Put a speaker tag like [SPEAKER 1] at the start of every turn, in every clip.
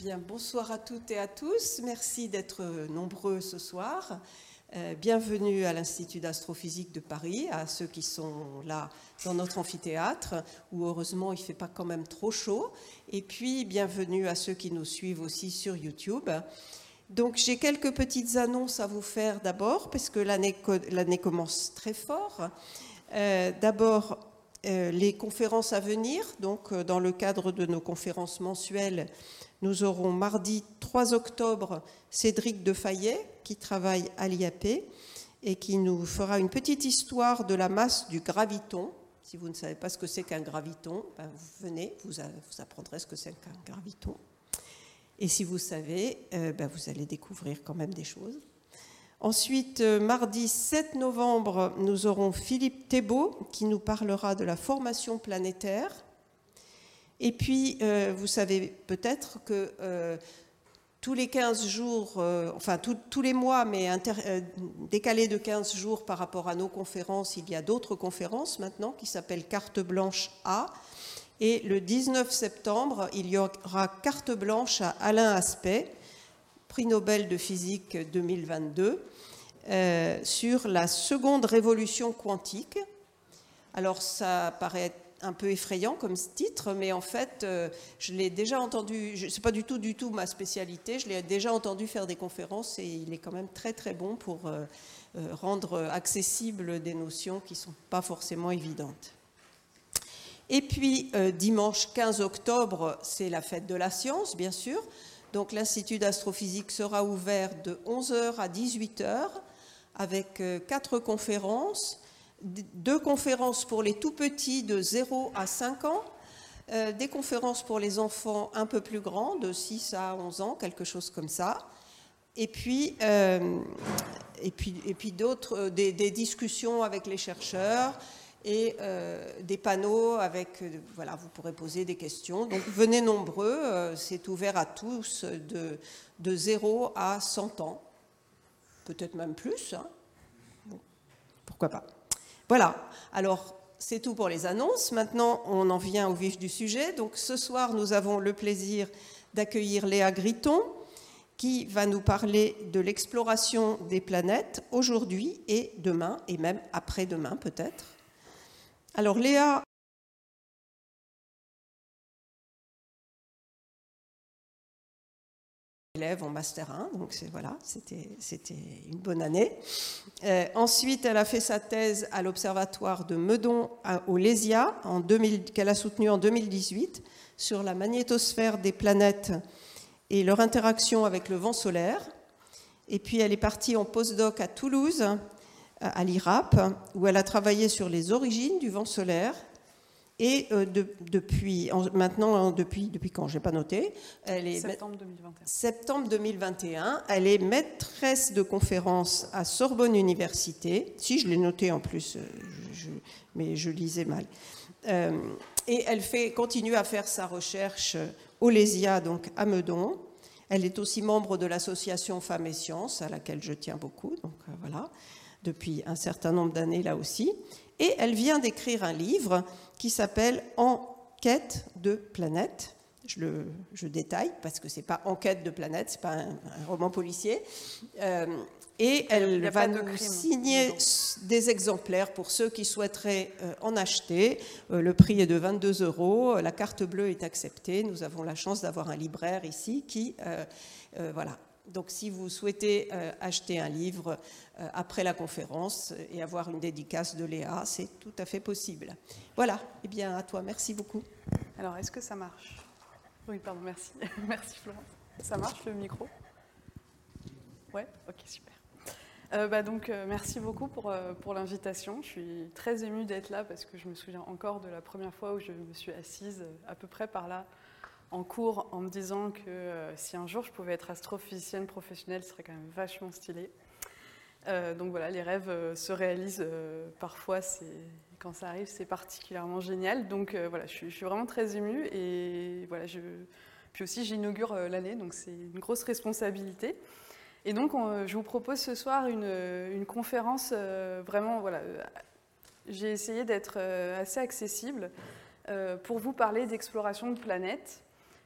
[SPEAKER 1] Bien, bonsoir à toutes et à tous. Merci d'être nombreux ce soir. Bienvenue à l'Institut d'astrophysique de Paris, à ceux qui sont là dans notre amphithéâtre, où heureusement il ne fait pas quand même trop chaud. Et puis, bienvenue à ceux qui nous suivent aussi sur YouTube. Donc, j'ai quelques petites annonces à vous faire d'abord, parce que l'année commence très fort. D'abord, les conférences à venir. Donc, dans le cadre de nos conférences mensuelles, nous aurons mardi 3 octobre Cédric Defayet, qui travaille à l'IAP et qui nous fera une petite histoire de la masse du graviton. Si vous ne savez pas ce que c'est qu'un graviton, ben vous venez, vous apprendrez ce que c'est qu'un graviton. Et si vous savez, ben vous allez découvrir quand même des choses. Ensuite, mardi 7 novembre, nous aurons Philippe Thébault qui nous parlera de la formation planétaire. Et puis, vous savez peut-être que tous les 15 jours, enfin tous les mois, mais décalés de 15 jours par rapport à nos conférences, il y a d'autres conférences maintenant qui s'appellent Carte Blanche A. Et le 19 septembre, il y aura Carte Blanche à Alain Aspect, prix Nobel de physique 2022, sur la seconde révolution quantique. Alors, ça paraît un peu effrayant comme titre, mais en fait, je l'ai déjà entendu, ce n'est pas du tout ma spécialité, je l'ai déjà entendu faire des conférences et il est quand même très très bon pour rendre accessibles des notions qui ne sont pas forcément évidentes. Et puis, dimanche 15 octobre, c'est la fête de la science, bien sûr. Donc, l'Institut d'astrophysique sera ouvert de 11h à 18h avec 4 conférences. 2 conférences pour les tout-petits de 0 à 5 ans, des conférences pour les enfants un peu plus grands, de 6 à 11 ans, quelque chose comme ça. Et puis d'autres, des discussions avec les chercheurs et des panneaux avec, voilà, vous pourrez poser des questions. Donc venez nombreux, c'est ouvert à tous de 0 à 100 ans, peut-être même plus, hein. Bon, pourquoi pas. Voilà, alors c'est tout pour les annonces. Maintenant, on en vient au vif du sujet. Donc ce soir, nous avons le plaisir d'accueillir Léa Gritton, qui va nous parler de l'exploration des planètes aujourd'hui et demain, et même après-demain peut-être. Alors Léa élève en Master 1, donc voilà, c'était une bonne année. Ensuite, elle a fait sa thèse à l'Observatoire de Meudon au Lésia, qu'elle a soutenu en 2018, sur la magnétosphère des planètes et leur interaction avec le vent solaire. Et puis, elle est partie en postdoc à Toulouse, à l'IRAP, où elle a travaillé sur les origines du vent solaire. Et depuis quand, je n'ai pas noté, elle est
[SPEAKER 2] septembre 2021.
[SPEAKER 1] Septembre 2021, elle est maîtresse de conférence à Sorbonne Université. Si, je l'ai noté en plus, mais je lisais mal. Et elle continue à faire sa recherche au Lésia, donc à Meudon. Elle est aussi membre de l'association Femmes et Sciences, à laquelle je tiens beaucoup, donc voilà, depuis un certain nombre d'années là aussi. Et elle vient d'écrire un livre qui s'appelle « En quête de planètes ». Je détaille, parce que ce n'est pas « En quête de planètes », ce n'est pas un roman policier. Et elle va nous signer des exemplaires pour ceux qui souhaiteraient en acheter. Le prix est de 22 €. La carte bleue est acceptée. Nous avons la chance d'avoir un libraire ici qui... voilà. Donc, si vous souhaitez acheter un livre après la conférence et avoir une dédicace de Léa, c'est tout à fait possible. Voilà. Eh bien, à toi. Merci beaucoup.
[SPEAKER 2] Alors, est-ce que ça marche ? Oui, pardon, merci. Merci, Florence. Ça marche, le micro ? Ouais ? Ok, super. Donc, merci beaucoup pour l'invitation. Je suis très émue d'être là parce que je me souviens encore de la première fois où je me suis assise à peu près par là, en cours, en me disant que si un jour je pouvais être astrophysicienne professionnelle, ce serait quand même vachement stylé. Donc voilà, les rêves se réalisent parfois, quand ça arrive, c'est particulièrement génial. Donc voilà, je suis vraiment très émue et voilà, puis aussi j'inaugure l'année, donc c'est une grosse responsabilité. Et donc je vous propose ce soir une conférence vraiment, voilà, j'ai essayé d'être assez accessible pour vous parler d'exploration de planètes.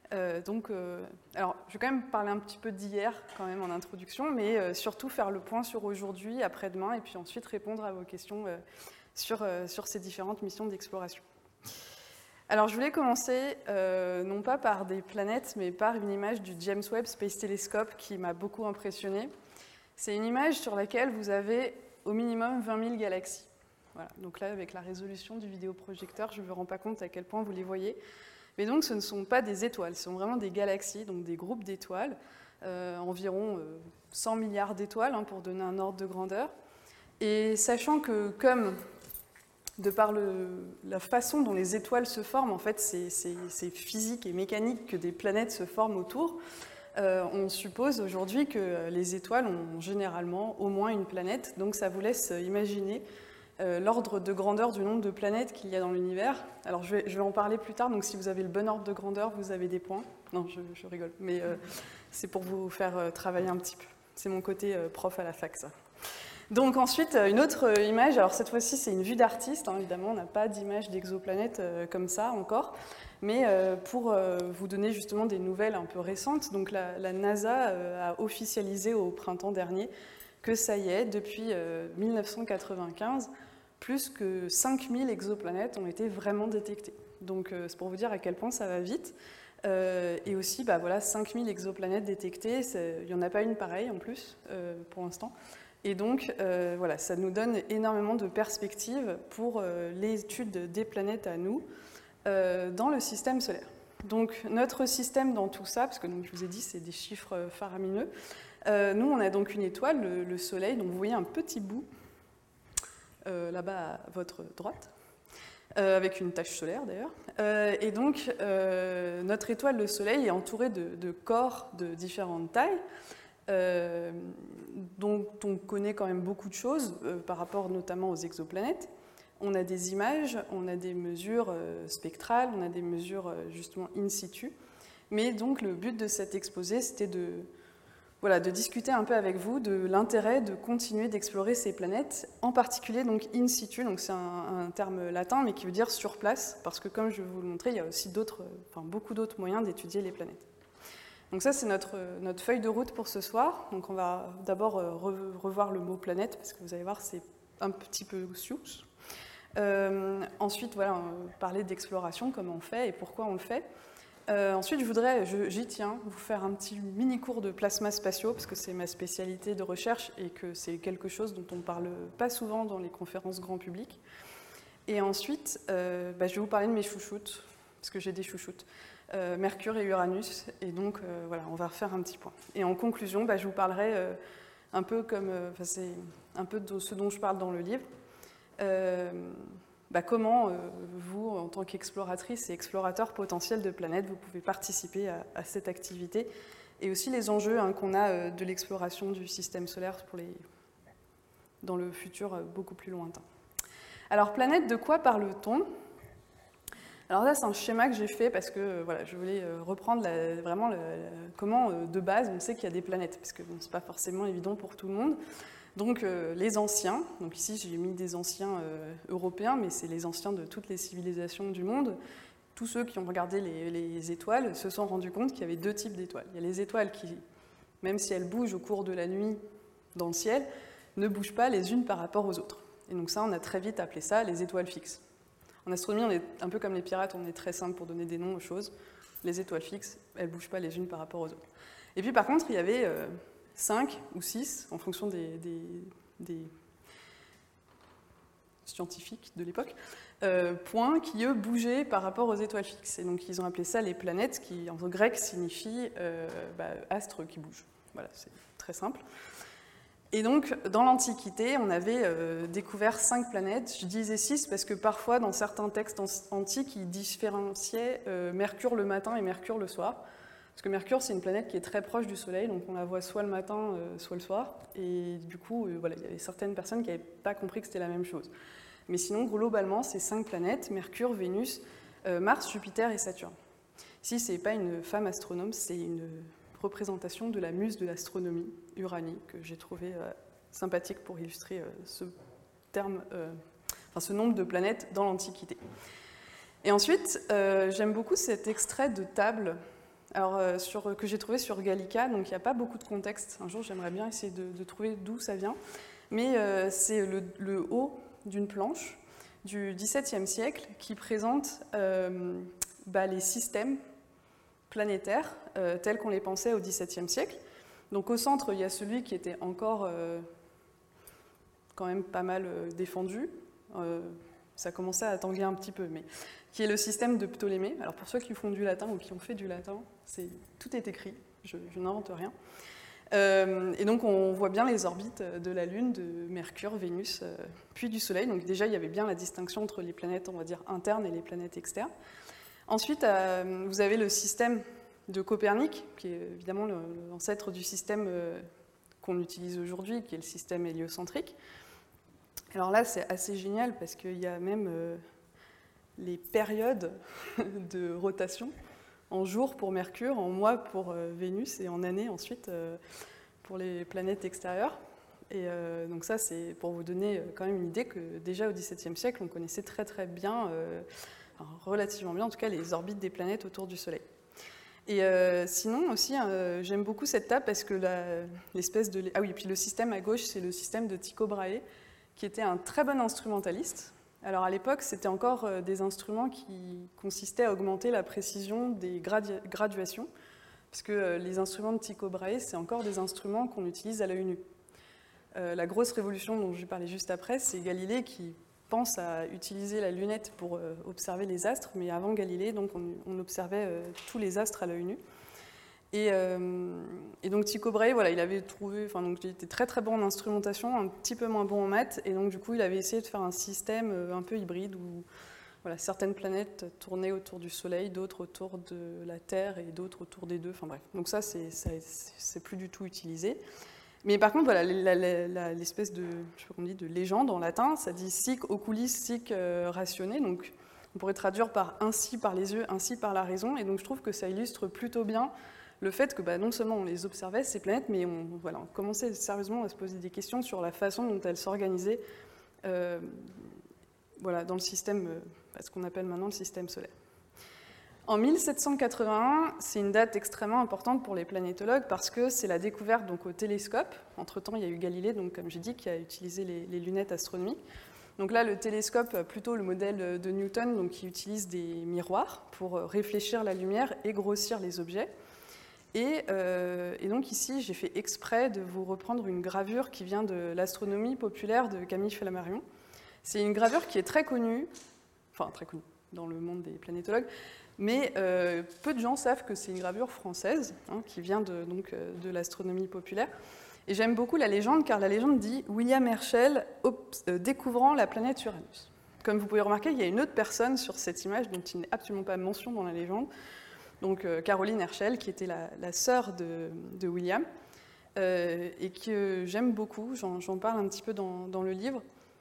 [SPEAKER 2] Alors, je vais quand même parler un petit peu d'hier quand même en introduction, mais surtout faire le point sur aujourd'hui, après-demain, et puis ensuite répondre à vos questions sur ces différentes missions d'exploration. Alors, je voulais commencer non pas par des planètes, mais par une image du James Webb Space Telescope qui m'a beaucoup impressionnée. C'est une image sur laquelle vous avez au minimum 20 000 galaxies. Voilà. Donc là, avec la résolution du vidéoprojecteur, je ne me rends pas compte à quel point vous les voyez. Mais donc, ce ne sont pas des étoiles, ce sont vraiment des galaxies, donc des groupes d'étoiles, environ 100 milliards d'étoiles, hein, pour donner un ordre de grandeur. Et sachant que, comme de par la façon dont les étoiles se forment, en fait, c'est physique et mécanique que des planètes se forment autour, on suppose aujourd'hui que les étoiles ont généralement au moins une planète, donc ça vous laisse imaginer l'ordre de grandeur du nombre de planètes qu'il y a dans l'univers. Alors je vais en parler plus tard, donc si vous avez le bon ordre de grandeur, vous avez des points. Non, je rigole, mais c'est pour vous faire travailler un petit peu. C'est mon côté prof à la fac, ça. Donc ensuite, une autre image, alors cette fois-ci c'est une vue d'artiste, hein, évidemment on n'a pas d'image d'exoplanète comme ça encore, mais pour vous donner justement des nouvelles un peu récentes, donc la NASA a officialisé au printemps dernier que ça y est, depuis 1995, plus que 5000 exoplanètes ont été vraiment détectées. Donc c'est pour vous dire à quel point ça va vite. Et aussi, bah, voilà, 5000 exoplanètes détectées, il n'y en a pas une pareille en plus pour l'instant. Et donc, voilà, ça nous donne énormément de perspectives pour l'étude des planètes à nous dans le système solaire. Donc, notre système dans tout ça, parce que donc, je vous ai dit, c'est des chiffres faramineux, nous, on a donc une étoile, le Soleil, donc vous voyez un petit bout, là-bas à votre droite, avec une tache solaire d'ailleurs. Et donc, notre étoile, le Soleil, est entourée de corps de différentes tailles, dont on connaît quand même beaucoup de choses par rapport notamment aux exoplanètes. On a des images, on a des mesures spectrales, on a des mesures justement in situ. Mais donc le but de cet exposé, c'était de discuter un peu avec vous de l'intérêt de continuer d'explorer ces planètes, en particulier donc in situ, donc c'est un terme latin mais qui veut dire sur place, parce que comme je vais vous le montrer, il y a aussi beaucoup d'autres moyens d'étudier les planètes. Donc ça, c'est notre feuille de route pour ce soir. Donc on va d'abord revoir le mot planète, parce que vous allez voir, c'est un petit peu sioux. Ensuite, voilà, parler d'exploration, comment on fait et pourquoi on le fait. Ensuite, j'y tiens, vous faire un petit mini-cours de plasmas spatiaux, parce que c'est ma spécialité de recherche et que c'est quelque chose dont on ne parle pas souvent dans les conférences grand public. Et ensuite, je vais vous parler de mes chouchoutes, parce que j'ai des chouchoutes. Mercure et Uranus, et donc voilà, on va refaire un petit point. Et en conclusion, je vous parlerai un peu comme, c'est un peu de ce dont je parle dans le livre, comment vous, en tant qu'exploratrice et explorateur potentiel de planètes, vous pouvez participer à cette activité, et aussi les enjeux qu'on a de l'exploration du système solaire dans le futur beaucoup plus lointain. Alors, planète, de quoi parle-t-on ? Alors là, c'est un schéma que j'ai fait parce que voilà, je voulais reprendre comment, de base, on sait qu'il y a des planètes, parce que ce n'est pas forcément évident pour tout le monde. Donc les anciens, donc ici j'ai mis des anciens européens, mais c'est les anciens de toutes les civilisations du monde. Tous ceux qui ont regardé les étoiles se sont rendus compte qu'il y avait deux types d'étoiles. Il y a les étoiles qui, même si elles bougent au cours de la nuit dans le ciel, ne bougent pas les unes par rapport aux autres. Et donc ça, on a très vite appelé ça les étoiles fixes. En astronomie, on est un peu comme les pirates, on est très simple pour donner des noms aux choses. Les étoiles fixes, elles ne bougent pas les unes par rapport aux autres. Et puis par contre, il y avait 5 ou 6, en fonction des scientifiques de l'époque, points qui, eux, bougeaient par rapport aux étoiles fixes. Et donc ils ont appelé ça les planètes, qui en grec signifie astre qui bouge. Voilà, c'est très simple. Et donc, dans l'Antiquité, on avait découvert 5 planètes. Je disais 6 parce que parfois, dans certains textes antiques, ils différenciaient Mercure le matin et Mercure le soir. Parce que Mercure, c'est une planète qui est très proche du Soleil, donc on la voit soit le matin, soit le soir. Et du coup, il y avait certaines personnes qui n'avaient pas compris que c'était la même chose. Mais sinon, globalement, c'est 5 planètes, Mercure, Vénus, Mars, Jupiter et Saturne. Ici, ce n'est pas une femme astronome, c'est une représentation de la muse de l'astronomie, Uranie, que j'ai trouvé sympathique pour illustrer ce nombre de planètes dans l'Antiquité. Et ensuite, j'aime beaucoup cet extrait de table Alors, que j'ai trouvé sur Gallica, donc il n'y a pas beaucoup de contexte. Un jour, j'aimerais bien essayer de trouver d'où ça vient. Mais c'est le haut d'une planche du XVIIe siècle qui présente les systèmes planétaires tels qu'on les pensait au XVIIe siècle. Donc au centre, il y a celui qui était encore quand même pas mal défendu. Ça commençait à tanguer un petit peu, mais qui est le système de Ptolémée. Alors pour ceux qui font du latin ou qui ont fait du latin, tout est écrit, je n'invente rien. Et donc on voit bien les orbites de la Lune, de Mercure, Vénus, puis du Soleil. Donc déjà, il y avait bien la distinction entre les planètes, on va dire, internes et les planètes externes. Ensuite, vous avez le système de Copernic, qui est évidemment l'ancêtre du système qu'on utilise aujourd'hui, qui est le système héliocentrique. Alors là, c'est assez génial parce qu'il y a même les périodes de rotation en jours pour Mercure, en mois pour Vénus et en années ensuite pour les planètes extérieures. Et donc ça, c'est pour vous donner quand même une idée que déjà au XVIIe siècle, on connaissait très très bien, relativement bien en tout cas, les orbites des planètes autour du Soleil. Et sinon aussi, j'aime beaucoup cette table parce que l'espèce de... Ah oui, et puis le système à gauche, c'est le système de Tycho Brahe, qui était un très bon instrumentaliste. Alors à l'époque, c'était encore des instruments qui consistaient à augmenter la précision des graduations, parce que les instruments de Tycho Brahe, c'est encore des instruments qu'on utilise à l'œil nu. La grosse révolution dont je parlais juste après, c'est Galilée qui pense à utiliser la lunette pour observer les astres, mais avant Galilée, donc, on observait tous les astres à l'œil nu. Et donc Tycho Brahe, voilà, il avait trouvé, donc il était très très bon en instrumentation, un petit peu moins bon en maths, et donc du coup il avait essayé de faire un système un peu hybride où voilà, certaines planètes tournaient autour du Soleil, d'autres autour de la Terre et d'autres autour des deux. Enfin bref, donc ça c'est plus du tout utilisé. Mais par contre, voilà, l'espèce de, je sais pas comment on dit, de légende en latin, ça dit sic oculis, sic ratione, donc on pourrait traduire par ainsi par les yeux, ainsi par la raison, et donc je trouve que ça illustre plutôt bien le fait que non seulement on les observait, ces planètes, mais on commençait sérieusement à se poser des questions sur la façon dont elles s'organisaient dans le système, ce qu'on appelle maintenant le système solaire. En 1781, c'est une date extrêmement importante pour les planétologues parce que c'est la découverte donc, au télescope. Entre-temps, il y a eu Galilée, donc, comme j'ai dit, qui a utilisé les lunettes astronomiques. Donc là, le télescope, plutôt le modèle de Newton, donc, qui utilise des miroirs pour réfléchir la lumière et grossir les objets. Et donc ici, j'ai fait exprès de vous reprendre une gravure qui vient de l'astronomie populaire de Camille Flammarion. C'est une gravure qui est très connue dans le monde des planétologues, mais peu de gens savent que c'est une gravure française, qui vient de l'astronomie populaire. Et j'aime beaucoup la légende, car la légende dit « William Herschel découvrant la planète Uranus ». Comme vous pouvez remarquer, il y a une autre personne sur cette image dont il n'est absolument pas mention dans la légende, donc Caroline Herschel, qui était la sœur de William, et que j'aime beaucoup, j'en parle un petit peu dans le livre.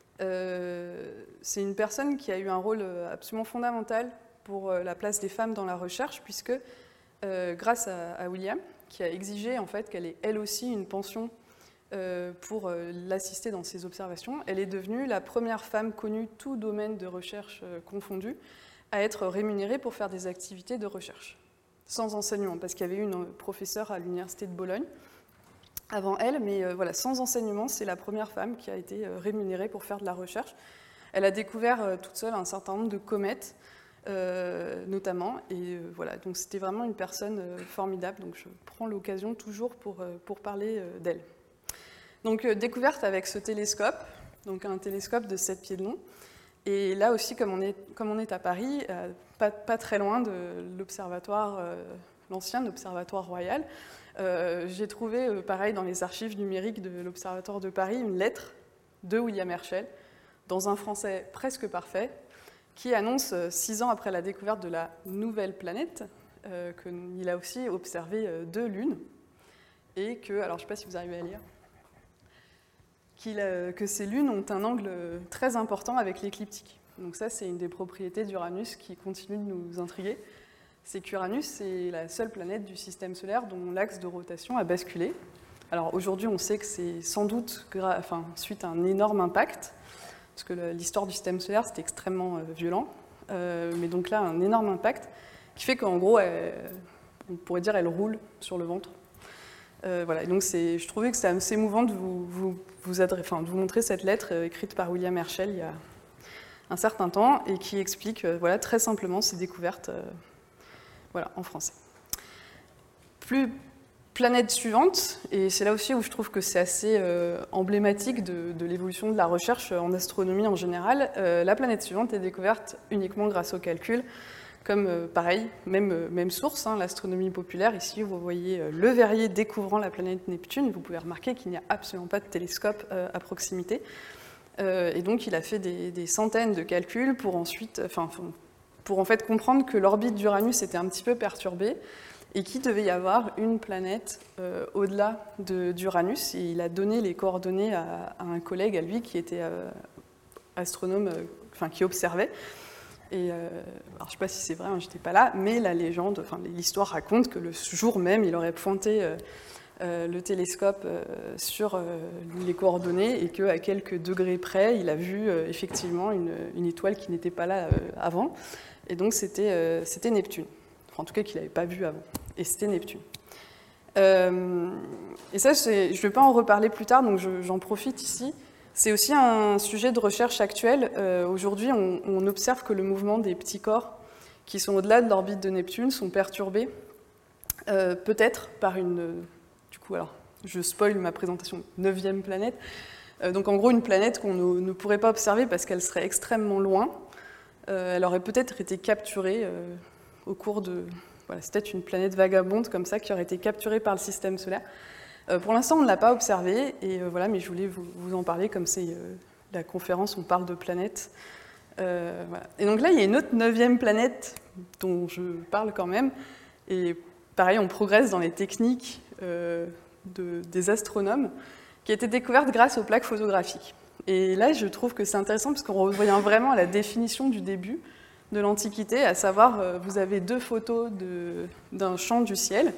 [SPEAKER 2] C'est une personne qui a eu un rôle absolument fondamental pour la place des femmes dans la recherche, puisque grâce à William, qui a exigé en fait qu'elle ait elle aussi une pension pour l'assister dans ses observations, elle est devenue la première femme connue, tout domaine de recherche confondu, à être rémunérée pour faire des activités de recherche, sans enseignement, parce qu'il y avait eu une professeure à l'université de Bologne avant elle, mais sans enseignement, c'est la première femme qui a été rémunérée pour faire de la recherche. Elle a découvert toute seule un certain nombre de comètes, notamment, et donc c'était vraiment une personne formidable, donc je prends l'occasion toujours pour parler d'elle. Donc découverte avec ce télescope, donc un télescope de 7 pieds de long, et là aussi, comme on est à Paris, pas très loin de l'observatoire, l'ancien observatoire royal, j'ai trouvé, pareil, dans les archives numériques de l'Observatoire de Paris, une lettre de William Herschel, dans un français presque parfait, qui annonce, 6 ans après la découverte de la nouvelle planète, qu'il a aussi observé 2 lunes, et que, alors je ne sais pas si vous arrivez à lire, que ces lunes ont un angle très important avec l'écliptique. Donc ça, c'est une des propriétés d'Uranus qui continue de nous intriguer. C'est qu'Uranus, c'est la seule planète du système solaire dont l'axe de rotation a basculé. Alors aujourd'hui, on sait que c'est sans doute suite à un énorme impact, parce que l'histoire du système solaire, c'était extrêmement violent, mais donc là, un énorme impact, qui fait qu'en gros, on pourrait dire, elle roule sur le ventre. Voilà, et donc je trouvais que c'était assez émouvant de vous montrer cette lettre écrite par William Herschel il y a un certain temps et qui explique voilà, très simplement ces découvertes voilà, en français. Planète suivante, et c'est là aussi où je trouve que c'est assez emblématique de l'évolution de la recherche en astronomie en général. La planète suivante est découverte uniquement grâce au calcul, comme pareil, même source, hein, l'astronomie populaire. Ici, vous voyez Le Verrier découvrant la planète Neptune. Vous pouvez remarquer qu'il n'y a absolument pas de télescope à proximité. Et donc, il a fait des centaines de calculs pour ensuite, pour en fait comprendre que l'orbite d'Uranus était un petit peu perturbée et qu'il devait y avoir une planète au-delà d'Uranus. Et il a donné les coordonnées à un collègue à lui qui était astronome, qui observait. Et alors, je ne sais pas si c'est vrai, hein, je n'étais pas là, mais la légende, l'histoire raconte que le jour même, il aurait pointé le télescope sur les coordonnées et qu'à quelques degrés près, il a vu effectivement une étoile qui n'était pas là avant. Et donc, c'était Neptune. Enfin, en tout cas, qu'il n'avait pas vu avant. Et c'était Neptune. Et ça, je ne vais pas en reparler plus tard, donc j'en profite ici. C'est aussi un sujet de recherche actuel. Aujourd'hui, on observe que le mouvement des petits corps qui sont au-delà de l'orbite de Neptune sont perturbés, peut-être par une... Du coup, alors, je spoil ma présentation, 9e planète. Donc, en gros, une planète qu'on ne pourrait pas observer parce qu'elle serait extrêmement loin. Elle aurait peut-être été capturée au cours de... Voilà, c'est peut-être une planète vagabonde comme ça qui aurait été capturée par le système solaire. Pour l'instant, on ne l'a pas observé, et voilà, mais je voulais vous en parler, comme c'est la conférence, on parle de planètes. Voilà. Et donc là, il y a une autre 9e planète dont je parle quand même, et pareil, on progresse dans les techniques des astronomes, qui a été découverte grâce aux plaques photographiques. Et là, je trouve que c'est intéressant, parce qu'on revient vraiment à la définition du début de l'Antiquité, à savoir, vous avez 2 photos d'un champ du ciel.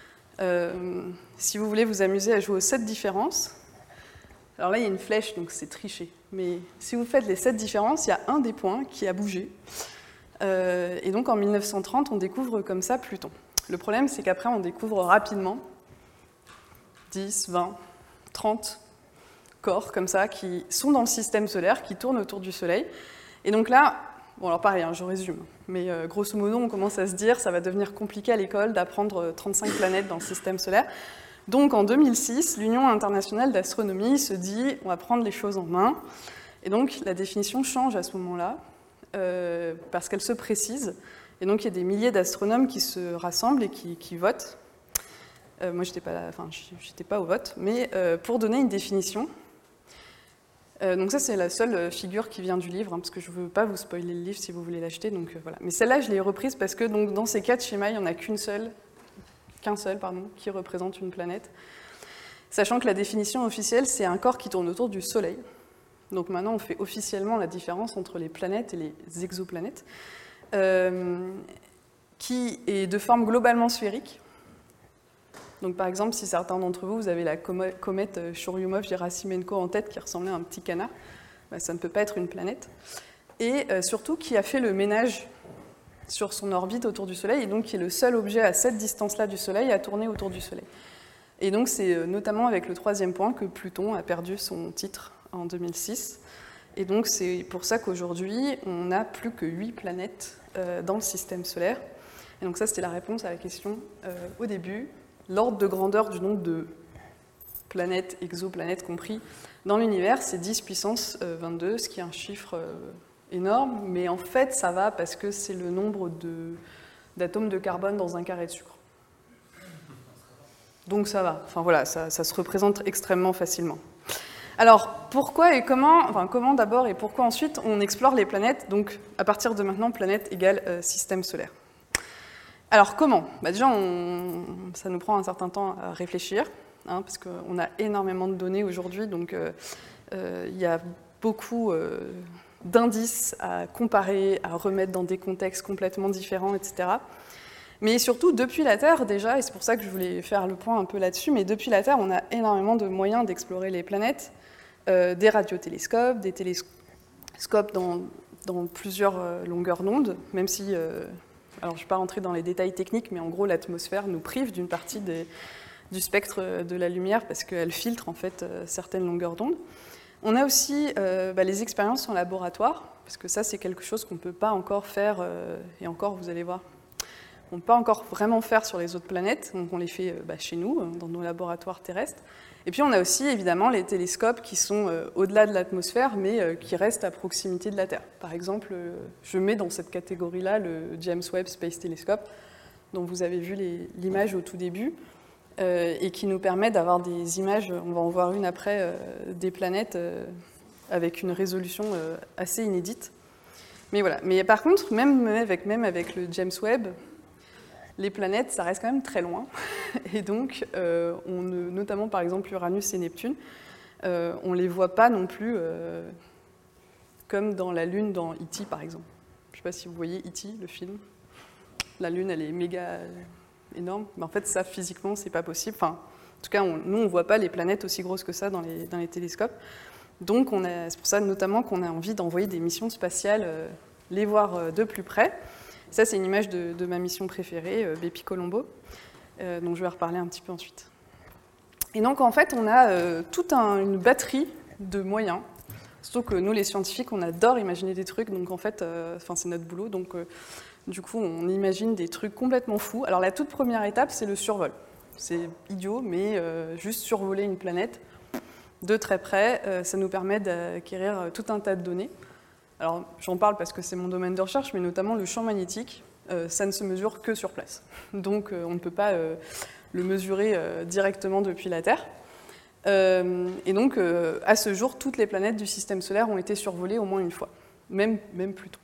[SPEAKER 2] Si vous voulez vous amuser à jouer aux 7 différences, alors là il y a une flèche, donc c'est triché, mais si vous faites les 7 différences, il y a un des points qui a bougé. Et donc en 1930, on découvre comme ça Pluton. Le problème, c'est qu'après, on découvre rapidement 10, 20, 30 corps comme ça qui sont dans le système solaire, qui tournent autour du Soleil. Et donc là, bon alors pareil, hein, je résume, mais grosso modo, on commence à se dire ça va devenir compliqué à l'école d'apprendre 35 planètes dans le système solaire. Donc en 2006, l'Union internationale d'astronomie se dit on va prendre les choses en main. Et donc la définition change à ce moment-là, parce qu'elle se précise. Et donc il y a des milliers d'astronomes qui se rassemblent et qui votent. Moi, je n'étais pas au vote, mais pour donner une définition. Donc ça, c'est la seule figure qui vient du livre, hein, parce que je ne veux pas vous spoiler le livre si vous voulez l'acheter. Donc voilà. Mais celle-là, je l'ai reprise parce que donc, dans ces 4 schémas, il n'y en a qu'un seul qui représente une planète. Sachant que la définition officielle, c'est un corps qui tourne autour du Soleil. Donc maintenant, on fait officiellement la différence entre les planètes et les exoplanètes, qui est de forme globalement sphérique. Donc par exemple, si certains d'entre vous, vous avez la comète Churyumov-Gerasimenko en tête qui ressemblait à un petit canard, bah, ça ne peut pas être une planète. Et surtout, qui a fait le ménage sur son orbite autour du Soleil, et donc qui est le seul objet à cette distance-là du Soleil à tourner autour du Soleil. Et donc c'est notamment avec le 3e point que Pluton a perdu son titre en 2006. Et donc c'est pour ça qu'aujourd'hui, on n'a plus que 8 planètes dans le système solaire. Et donc ça, c'était la réponse à la question au début. L'ordre de grandeur du nombre de planètes, exoplanètes compris, dans l'univers, c'est 10 puissance 22, ce qui est un chiffre énorme, mais en fait, ça va parce que c'est le nombre d'atomes de carbone dans un carré de sucre. Donc ça va. Enfin voilà, ça se représente extrêmement facilement. Alors, pourquoi et comment, enfin comment d'abord et pourquoi ensuite on explore les planètes, donc à partir de maintenant, planète égale système solaire. Alors comment ? Bah déjà, ça nous prend un certain temps à réfléchir, hein, parce qu'on a énormément de données aujourd'hui, donc il y a beaucoup d'indices à comparer, à remettre dans des contextes complètement différents, etc. Mais surtout, depuis la Terre déjà, et c'est pour ça que je voulais faire le point un peu là-dessus, mais depuis la Terre, on a énormément de moyens d'explorer les planètes, des radiotélescopes, des télescopes dans plusieurs longueurs d'onde, même si Alors, je ne vais pas rentrer dans les détails techniques, mais en gros, l'atmosphère nous prive d'une partie du spectre de la lumière parce qu'elle filtre en fait certaines longueurs d'onde. On a aussi les expériences en laboratoire, parce que ça, c'est quelque chose qu'on ne peut pas encore faire, et encore, vous allez voir, on ne peut pas encore vraiment faire sur les autres planètes, donc on les fait chez nous, dans nos laboratoires terrestres. Et puis on a aussi évidemment les télescopes qui sont au-delà de l'atmosphère, mais qui restent à proximité de la Terre. Par exemple, je mets dans cette catégorie-là le James Webb Space Telescope, dont vous avez vu l'image au tout début, et qui nous permet d'avoir des images, on va en voir une après, des planètes avec une résolution assez inédite. Mais voilà. Mais par contre, même avec le James Webb, les planètes, ça reste quand même très loin. Et donc, notamment par exemple Uranus et Neptune, on ne les voit pas non plus comme dans la Lune dans E.T. par exemple. Je ne sais pas si vous voyez E.T., le film. La Lune, elle est méga énorme. Mais en fait, ça, physiquement, c'est pas possible. Enfin, en tout cas, nous, on ne voit pas les planètes aussi grosses que ça dans les télescopes. Donc, c'est pour ça notamment qu'on a envie d'envoyer des missions spatiales, les voir de plus près. Ça, c'est une image de ma mission préférée, Bepi-Colombo, dont je vais reparler un petit peu ensuite. Et donc, en fait, on a toute une batterie de moyens. Surtout que nous, les scientifiques, on adore imaginer des trucs. Donc, en fait, c'est notre boulot. Donc, du coup, on imagine des trucs complètement fous. Alors, la toute première étape, c'est le survol. C'est idiot, mais juste survoler une planète de très près, ça nous permet d'acquérir tout un tas de données. Alors, j'en parle parce que c'est mon domaine de recherche, mais notamment le champ magnétique, ça ne se mesure que sur place. Donc, on ne peut pas le mesurer directement depuis la Terre. Et donc, à ce jour, toutes les planètes du système solaire ont été survolées au moins une fois, même Pluton,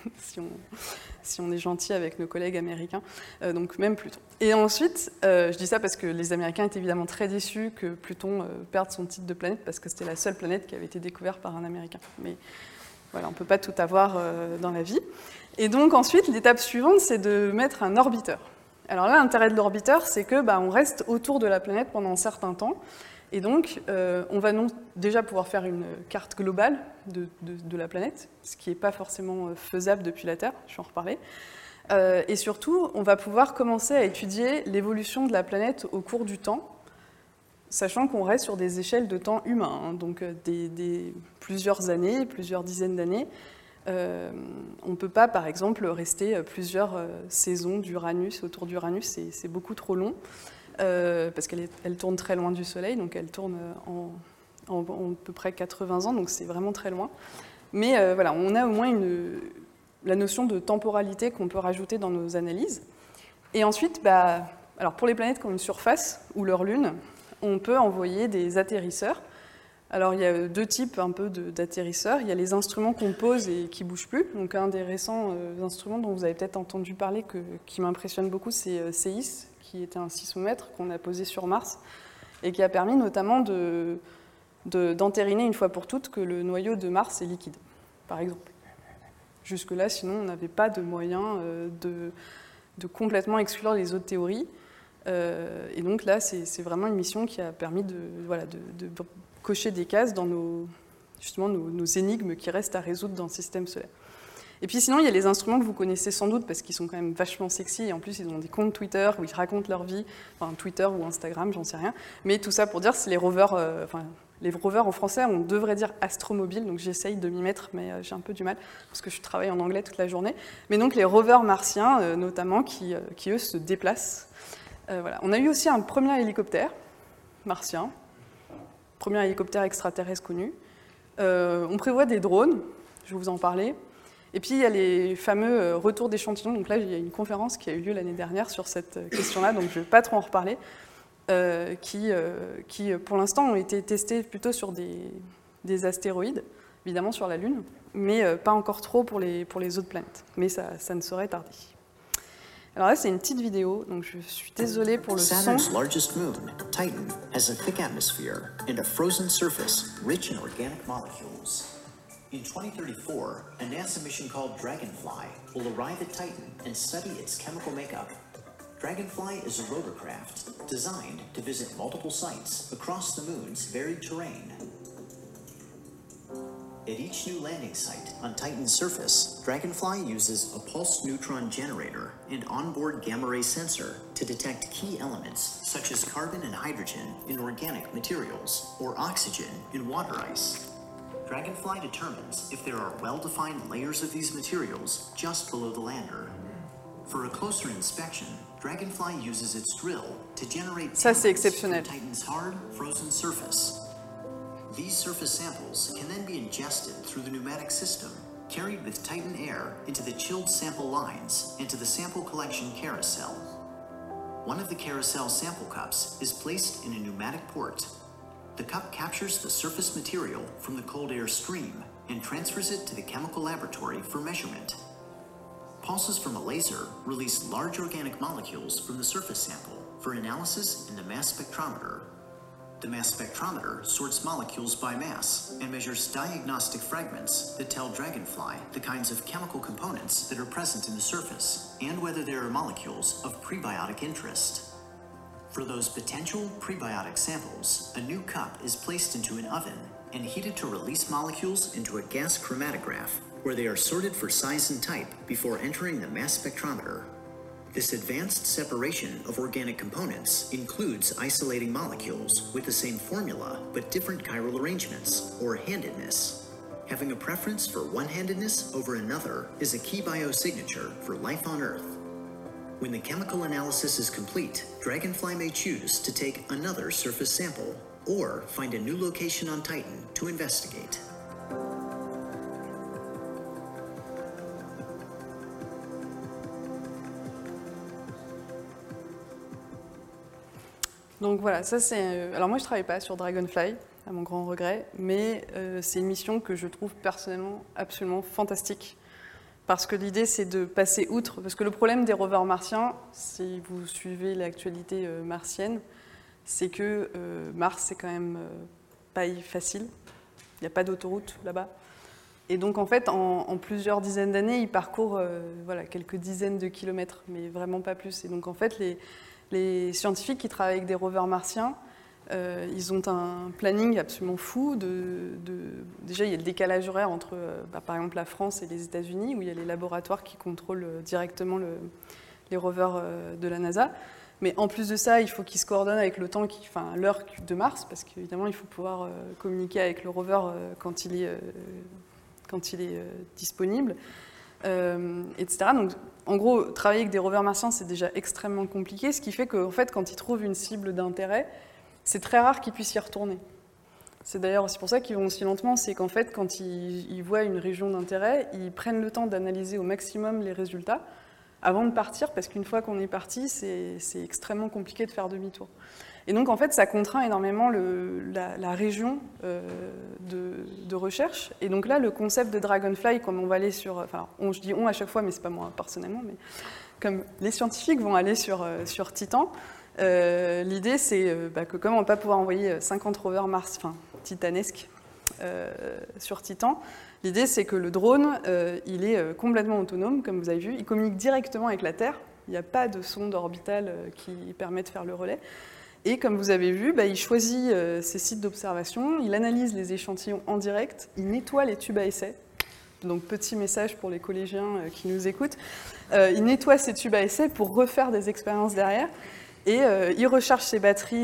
[SPEAKER 2] si on est gentil avec nos collègues américains, donc même Pluton. Et ensuite, je dis ça parce que les Américains étaient évidemment très déçus que Pluton perde son titre de planète, parce que c'était la seule planète qui avait été découverte par un Américain. Mais voilà, on ne peut pas tout avoir dans la vie. Et donc ensuite, l'étape suivante, c'est de mettre un orbiteur. Alors là, l'intérêt de l'orbiteur, c'est que on reste autour de la planète pendant un certain temps. Et donc, on va déjà pouvoir faire une carte globale de la planète, ce qui n'est pas forcément faisable depuis la Terre, je vais en reparler. Et surtout, on va pouvoir commencer à étudier l'évolution de la planète au cours du temps, sachant qu'on reste sur des échelles de temps humains, hein, donc plusieurs années, plusieurs dizaines d'années. On ne peut pas, par exemple, rester plusieurs saisons d'Uranus, autour d'Uranus, c'est beaucoup trop long. Parce qu'elle tourne très loin du Soleil, donc elle tourne en à peu près 80 ans, donc c'est vraiment très loin. Mais voilà, on a au moins la notion de temporalité qu'on peut rajouter dans nos analyses. Et ensuite, alors pour les planètes qui ont une surface, ou leur lune, on peut envoyer des atterrisseurs. Alors il y a deux types un peu d'atterrisseurs. Il y a les instruments qu'on pose et qui ne bougent plus. Donc un des récents instruments dont vous avez peut-être entendu parler, qui m'impressionne beaucoup, c'est SEIS, qui était un sismomètre qu'on a posé sur Mars et qui a permis notamment d'entériner une fois pour toutes que le noyau de Mars est liquide, par exemple. Jusque-là, sinon, on n'avait pas de moyen de complètement exclure les autres théories. Et donc là, c'est vraiment une mission qui a permis de cocher des cases dans nos énigmes qui restent à résoudre dans le système solaire. Et puis sinon, il y a les instruments que vous connaissez sans doute parce qu'ils sont quand même vachement sexy et en plus, ils ont des comptes Twitter où ils racontent leur vie, enfin Twitter ou Instagram, j'en sais rien. Mais tout ça pour dire, c'est les rovers, les rovers en français, on devrait dire astromobile, donc j'essaye de m'y mettre, mais j'ai un peu du mal parce que je travaille en anglais toute la journée. Mais donc les rovers martiens, notamment, qui eux se déplacent. Voilà. On a eu aussi un premier hélicoptère martien, premier hélicoptère extraterrestre connu. On prévoit des drones, je vais vous en parler. Et puis, il y a les fameux retours d'échantillons. Donc là, il y a une conférence qui a eu lieu l'année dernière sur cette question-là, donc je ne vais pas trop en reparler, qui, pour l'instant, ont été testés plutôt sur des astéroïdes, évidemment sur la Lune, mais pas encore trop pour les autres planètes. Mais ça ne saurait tarder. Alors là, c'est une petite vidéo, donc je suis désolée pour le son.
[SPEAKER 3] Saturn's largest moon, Titan, has a thick atmosphere and a frozen surface rich in organic molecules. In 2034, a NASA mission called Dragonfly will arrive at Titan and study its chemical makeup. Dragonfly is a rotorcraft designed to visit multiple sites across the moon's varied terrain. At each new landing site on Titan's surface, Dragonfly uses a pulse neutron generator and onboard gamma ray sensor to detect key elements such as carbon and hydrogen in organic materials or oxygen in water ice. Dragonfly determines if there are well-defined layers of these materials just below the lander. For a closer inspection, Dragonfly uses its drill to generate
[SPEAKER 2] Ça, c'est
[SPEAKER 3] samples
[SPEAKER 2] exceptionnel.
[SPEAKER 3] from Titan's hard, frozen surface. These surface samples can then be ingested through the pneumatic system, carried with Titan air into the chilled sample lines and to the sample collection carousel. One of the carousel sample cups is placed in a pneumatic port. The cup captures the surface material from the cold air stream and transfers it to the chemical laboratory for measurement. Pulses from a laser release large organic molecules from the surface sample for analysis in the mass spectrometer. The mass spectrometer sorts molecules by mass and measures diagnostic fragments that tell Dragonfly the kinds of chemical components that are present in the surface and whether there are molecules of prebiotic interest. For those potential prebiotic samples, a new cup is placed into an oven and heated to release molecules into a gas chromatograph, where they are sorted for size and type before entering the mass spectrometer. This advanced separation of organic components includes isolating molecules with the same formula but different chiral arrangements, or handedness. Having a preference for one-handedness over another is a key biosignature for life on Earth. When the chemical analysis is complete, Dragonfly may choose to take another surface sample or find a new location on Titan to investigate.
[SPEAKER 2] Donc voilà, ça c'est... Alors moi je ne travaille pas sur Dragonfly, à mon grand regret, mais c'est une mission que je trouve personnellement absolument fantastique. Parce que l'idée c'est de passer outre, parce que le problème des rovers martiens, si vous suivez l'actualité martienne, c'est que Mars c'est quand même pas facile, il n'y a pas d'autoroute là-bas. Et donc en fait en plusieurs dizaines d'années, ils parcourent voilà, quelques dizaines de kilomètres, mais vraiment pas plus. Et donc en fait les scientifiques qui travaillent avec des rovers martiens, ils ont un planning absolument fou. Déjà, il y a le décalage horaire entre, par exemple, la France et les États-Unis, où il y a les laboratoires qui contrôlent directement les rovers de la NASA. Mais en plus de ça, il faut qu'ils se coordonnent avec le temps, l'heure de Mars, parce qu'évidemment, il faut pouvoir communiquer avec le rover quand il est disponible, etc. Donc, en gros, travailler avec des rovers martiens, c'est déjà extrêmement compliqué, ce qui fait qu'en fait, quand ils trouvent une cible d'intérêt, c'est très rare qu'ils puissent y retourner. C'est d'ailleurs aussi pour ça qu'ils vont aussi lentement, c'est qu'en fait, quand ils voient une région d'intérêt, ils prennent le temps d'analyser au maximum les résultats avant de partir, parce qu'une fois qu'on est parti, c'est extrêmement compliqué de faire demi-tour. Et donc, en fait, ça contraint énormément la région de recherche. Et donc là, le concept de Dragonfly, comme on va aller sur... Enfin, je dis on à chaque fois, mais c'est pas moi personnellement, mais comme les scientifiques vont aller sur Titan, l'idée, c'est que comme on ne va pas pouvoir envoyer 50 rovers Mars, titanesques, sur Titan, l'idée, c'est que le drone, il est complètement autonome, comme vous avez vu. Il communique directement avec la Terre. Il n'y a pas de sonde orbitale qui permet de faire le relais. Et comme vous avez vu, il choisit ses sites d'observation, il analyse les échantillons en direct, il nettoie les tubes à essai. Donc, petit message pour les collégiens qui nous écoutent. Il nettoie ces tubes à essai pour refaire des expériences derrière. Et il recharge ses batteries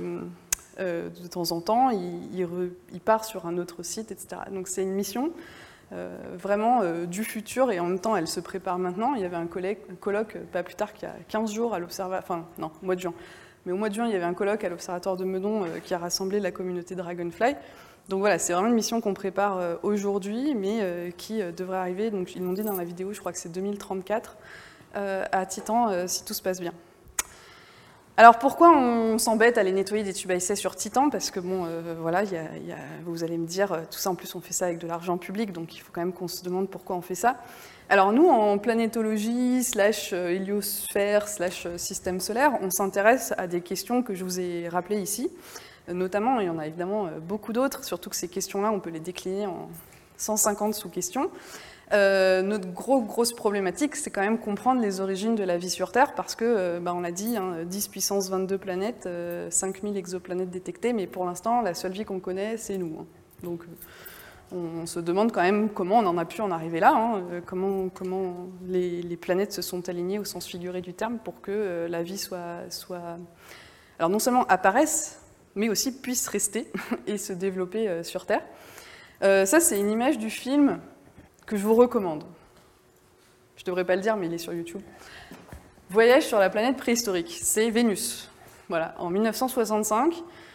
[SPEAKER 2] de temps en temps, il part sur un autre site, etc. Donc c'est une mission vraiment du futur, et en même temps elle se prépare maintenant. Il y avait un colloque pas plus tard qu'il y a 15 jours à l'observatoire, enfin non, au mois de juin. Mais au mois de juin, il y avait un colloque à l'Observatoire de Meudon qui a rassemblé la communauté Dragonfly. Donc voilà, c'est vraiment une mission qu'on prépare aujourd'hui, mais qui devrait arriver, donc ils l'ont dit dans la vidéo, je crois que c'est 2034, à Titan, si tout se passe bien. Alors pourquoi on s'embête à aller nettoyer des tubes à essai sur Titan? Parce que bon, voilà, vous allez me dire, tout ça en plus on fait ça avec de l'argent public, donc il faut quand même qu'on se demande pourquoi on fait ça. Alors nous, en planétologie, héliosphère, système solaire, on s'intéresse à des questions que je vous ai rappelées ici. Notamment, il y en a évidemment beaucoup d'autres, surtout que ces questions-là, on peut les décliner en 150 sous-questions. Notre grosse problématique, c'est quand même comprendre les origines de la vie sur Terre, parce que, on l'a dit, 10 puissance 22 planètes, 5000 exoplanètes détectées, mais pour l'instant, la seule vie qu'on connaît, c'est nous. Donc on se demande quand même comment on en a pu en arriver là, hein, comment les planètes se sont alignées au sens figuré du terme pour que la vie alors non seulement apparaisse, mais aussi puisse rester et se développer sur Terre. Ça, c'est une image du film que je vous recommande. Je ne devrais pas le dire, mais il est sur YouTube. Voyage sur la planète préhistorique, c'est Vénus. Voilà, en 1965.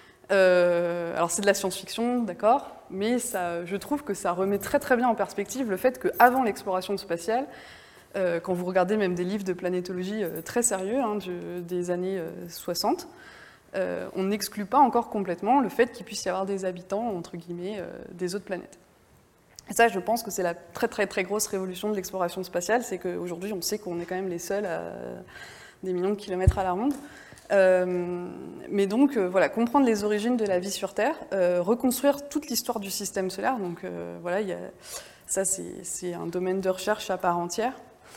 [SPEAKER 2] Alors c'est de la science-fiction, d'accord, mais je trouve que ça remet très très bien en perspective le fait qu'avant l'exploration spatiale, quand vous regardez même des livres de planétologie très sérieux hein, des années 60, on n'exclut pas encore complètement le fait qu'il puisse y avoir des habitants, entre guillemets, des autres planètes. Et ça, je pense que c'est la très très très grosse révolution de l'exploration spatiale, c'est qu'aujourd'hui, on sait qu'on est quand même les seuls à des millions de kilomètres à la ronde. Mais donc, voilà, comprendre les origines de la vie sur Terre, reconstruire toute l'histoire du système solaire, donc voilà, ça c'est un domaine de recherche à part entière,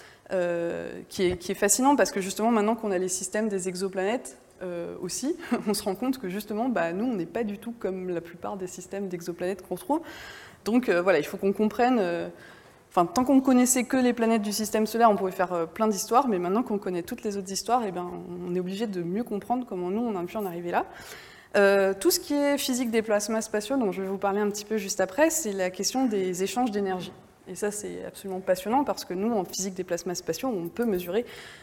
[SPEAKER 2] qui est fascinant parce que justement, maintenant qu'on a les systèmes des exoplanètes aussi, on se rend compte que justement, nous, on n'est pas du tout comme la plupart des systèmes d'exoplanètes qu'on trouve. Donc voilà, il faut qu'on comprenne... tant qu'on ne connaissait que les planètes du système solaire, on pouvait faire plein d'histoires, mais maintenant qu'on connaît toutes les autres histoires, on est obligé de mieux comprendre comment nous, on a pu en arriver là. Tout ce qui est physique des plasmas spatiaux, dont je vais vous parler un petit peu juste après, c'est la question des échanges d'énergie. Et ça, c'est absolument passionnant, parce que nous, en physique des plasmas spatiaux, on peut mesurer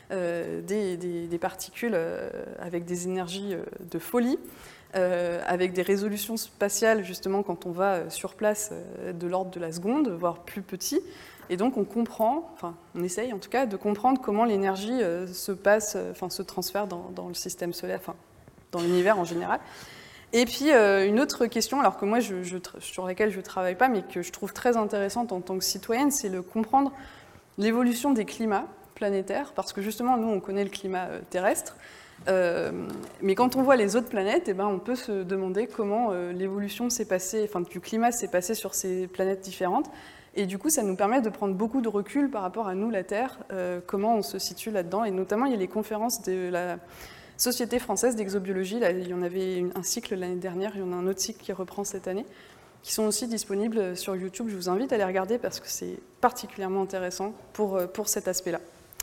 [SPEAKER 2] des particules avec des énergies de folie, avec des résolutions spatiales, justement, quand on va sur place, de l'ordre de la seconde, voire plus petit. Et donc, on comprend, on essaye en tout cas, de comprendre comment l'énergie se transfère dans le système solaire, dans l'univers en général. Et puis, une autre question, alors que moi, sur laquelle je ne travaille pas, mais que je trouve très intéressante en tant que citoyenne, c'est de comprendre l'évolution des climats planétaires, parce que justement, nous, on connaît le climat terrestre, mais quand on voit les autres planètes, on peut se demander comment l'évolution s'est passée, du climat s'est passé sur ces planètes différentes. Et du coup, ça nous permet de prendre beaucoup de recul par rapport à nous, la Terre, comment on se situe là-dedans. Et notamment, il y a les conférences de la Société française d'exobiologie. Là, il y en avait un cycle l'année dernière, il y en a un autre cycle qui reprend cette année, qui sont aussi disponibles sur YouTube. Je vous invite à les regarder parce que c'est particulièrement intéressant pour cet aspect-là.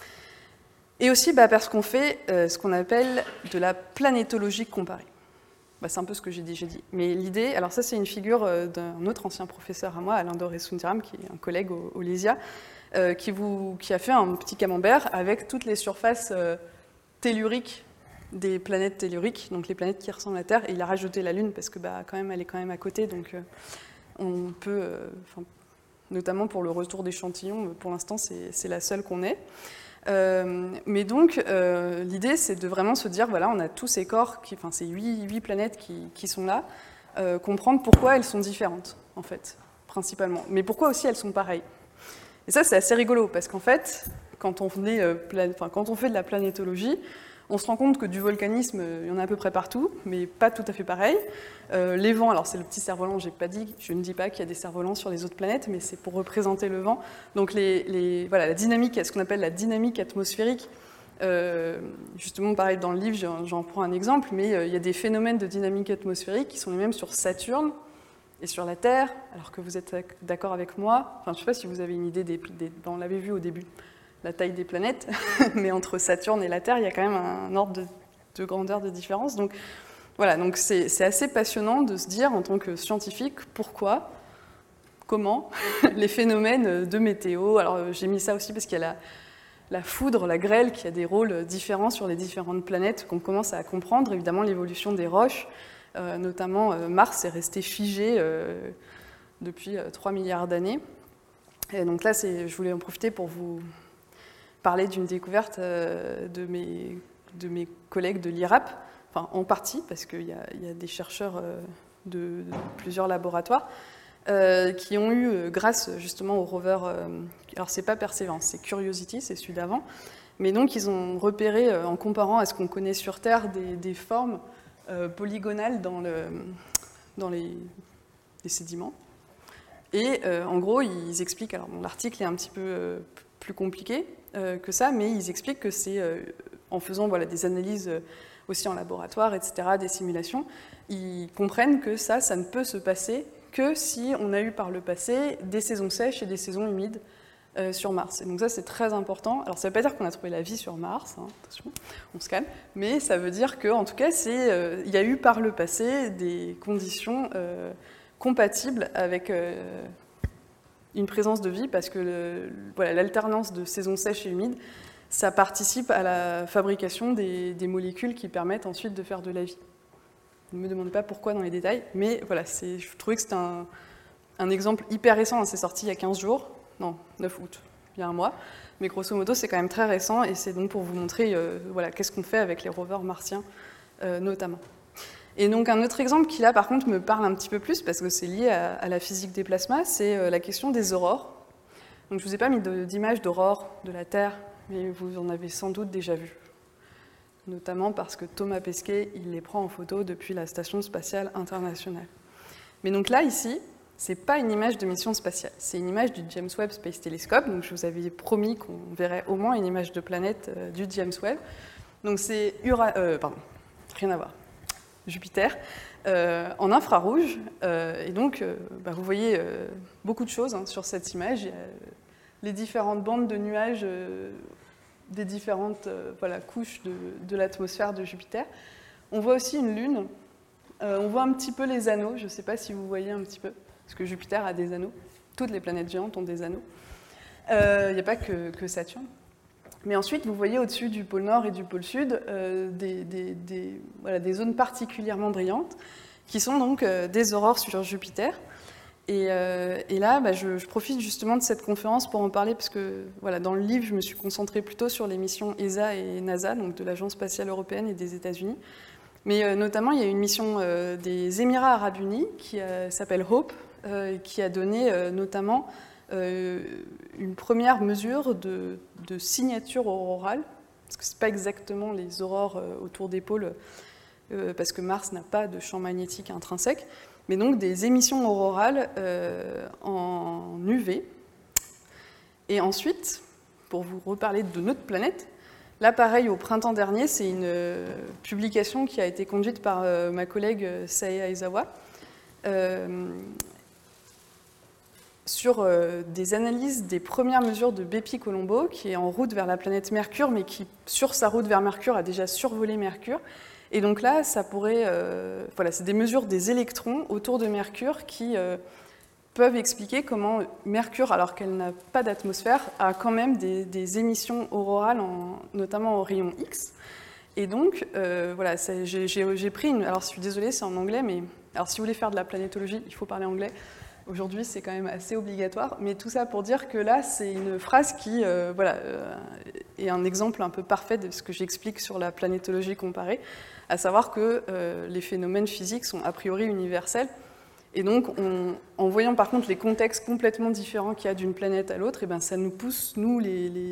[SPEAKER 2] Et aussi parce qu'on fait ce qu'on appelle de la planétologie comparée. C'est un peu ce que j'ai dit. Mais l'idée, alors ça c'est une figure d'un autre ancien professeur à moi, Alain Doré-Sundaram, qui est un collègue au LESIA, qui a fait un petit camembert avec toutes les surfaces telluriques des planètes telluriques, donc les planètes qui ressemblent à Terre, et il a rajouté la Lune parce que quand même, elle est quand même à côté, donc on peut, notamment pour le retour d'échantillons, pour l'instant c'est la seule qu'on ait. Mais donc, l'idée, c'est de vraiment se dire, voilà, on a tous ces corps, ces 8 planètes qui sont là, comprendre pourquoi elles sont différentes, en fait, principalement. Mais pourquoi aussi elles sont pareilles. Et ça, c'est assez rigolo, parce qu'en fait, quand on fait de la planétologie, on se rend compte que du volcanisme, il y en a à peu près partout, mais pas tout à fait pareil. Les vents, alors c'est le petit cerf-volant, je ne dis pas qu'il y a des cerfs-volants sur les autres planètes, mais c'est pour représenter le vent. Donc la dynamique, ce qu'on appelle la dynamique atmosphérique, justement pareil dans le livre, j'en prends un exemple, mais il y a des phénomènes de dynamique atmosphérique qui sont les mêmes sur Saturne et sur la Terre, alors que vous êtes d'accord avec moi. Je ne sais pas si vous avez une idée, on l'avait vu au début, la taille des planètes, mais entre Saturne et la Terre, il y a quand même un ordre de grandeur de différence. Donc voilà, donc c'est assez passionnant de se dire en tant que scientifique pourquoi, comment les phénomènes de météo. Alors j'ai mis ça aussi parce qu'il y a la foudre, la grêle, qui a des rôles différents sur les différentes planètes qu'on commence à comprendre. Évidemment, l'évolution des roches, notamment Mars est resté figé depuis 3 milliards d'années. Et donc là, je voulais en profiter pour vous parler d'une découverte de mes collègues de l'IRAP, en partie, parce qu'il y a des chercheurs de plusieurs laboratoires qui ont eu, grâce justement au rover, alors c'est pas Perseverance, c'est Curiosity, c'est celui d'avant, mais donc ils ont repéré, en comparant à ce qu'on connaît sur Terre, des formes polygonales dans les sédiments. Et en gros, ils expliquent, alors l'article est un petit peu plus compliqué que ça, mais ils expliquent que c'est en faisant des analyses aussi en laboratoire, etc., des simulations, ils comprennent que ça ne peut se passer que si on a eu par le passé des saisons sèches et des saisons humides sur Mars. Et donc ça, c'est très important. Alors ça ne veut pas dire qu'on a trouvé la vie sur Mars, hein, attention, on se calme, mais ça veut dire qu'en tout cas, il y a eu par le passé des conditions compatibles avec une présence de vie, parce que l'alternance de saisons sèches et humides, ça participe à la fabrication des molécules qui permettent ensuite de faire de la vie. Ne me demande pas pourquoi dans les détails, mais voilà, je trouvais que c'était un exemple hyper récent, hein, c'est sorti il y a 15 jours, non, 9 août, il y a un mois, mais grosso modo c'est quand même très récent, et c'est donc pour vous montrer qu'est-ce qu'on fait avec les rovers martiens notamment. Et donc un autre exemple qui là par contre me parle un petit peu plus, parce que c'est lié à la physique des plasmas, c'est la question des aurores. Donc je ne vous ai pas mis d'image d'aurore de la Terre, mais vous en avez sans doute déjà vu. Notamment parce que Thomas Pesquet, il les prend en photo depuis la Station spatiale internationale. Mais donc là, ici, ce n'est pas une image de mission spatiale, c'est une image du James Webb Space Telescope. Donc je vous avais promis qu'on verrait au moins une image de planète du James Webb. Donc c'est rien à voir, Jupiter, en infrarouge. Et donc, vous voyez beaucoup de choses hein, sur cette image. Il y a les différentes bandes de nuages des différentes couches de l'atmosphère de Jupiter. On voit aussi une lune. On voit un petit peu les anneaux. Je ne sais pas si vous voyez un petit peu, parce que Jupiter a des anneaux. Toutes les planètes géantes ont des anneaux. Il n'y a pas que Saturne. Mais ensuite, vous voyez au-dessus du pôle Nord et du pôle Sud des zones particulièrement brillantes, qui sont donc des aurores sur Jupiter. Et là, je profite justement de cette conférence pour en parler, parce que dans le livre, je me suis concentrée plutôt sur les missions ESA et NASA, donc de l'Agence spatiale européenne et des États-Unis. Mais notamment, il y a une mission des Émirats arabes unis qui s'appelle HOPE, qui a donné notamment une première mesure de signature aurorale, parce que ce n'est pas exactement les aurores autour des pôles, parce que Mars n'a pas de champ magnétique intrinsèque, mais donc des émissions aurorales en UV. Et ensuite, pour vous reparler de notre planète, là pareil, au printemps dernier, c'est une publication qui a été conduite par ma collègue Sae Aizawa, sur des analyses des premières mesures de Bepi-Colombo, qui est en route vers la planète Mercure, mais qui, sur sa route vers Mercure, a déjà survolé Mercure. Et donc là, ça pourrait, c'est des mesures des électrons autour de Mercure qui peuvent expliquer comment Mercure, alors qu'elle n'a pas d'atmosphère, a quand même des émissions aurorales, notamment au rayon X. Et donc, j'ai pris une... Alors, je suis désolée, c'est en anglais, mais alors, si vous voulez faire de la planétologie, il faut parler anglais. Aujourd'hui, c'est quand même assez obligatoire. Mais tout ça pour dire que là, c'est une phrase qui est un exemple un peu parfait de ce que j'explique sur la planétologie comparée, à savoir que les phénomènes physiques sont a priori universels. Et donc, en voyant par contre les contextes complètement différents qu'il y a d'une planète à l'autre, ça nous pousse, nous,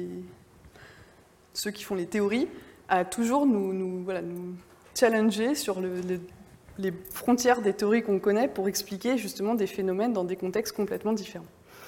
[SPEAKER 2] ceux qui font les théories, à toujours nous challenger sur les frontières des théories qu'on connaît pour expliquer justement des phénomènes dans des contextes complètement différents.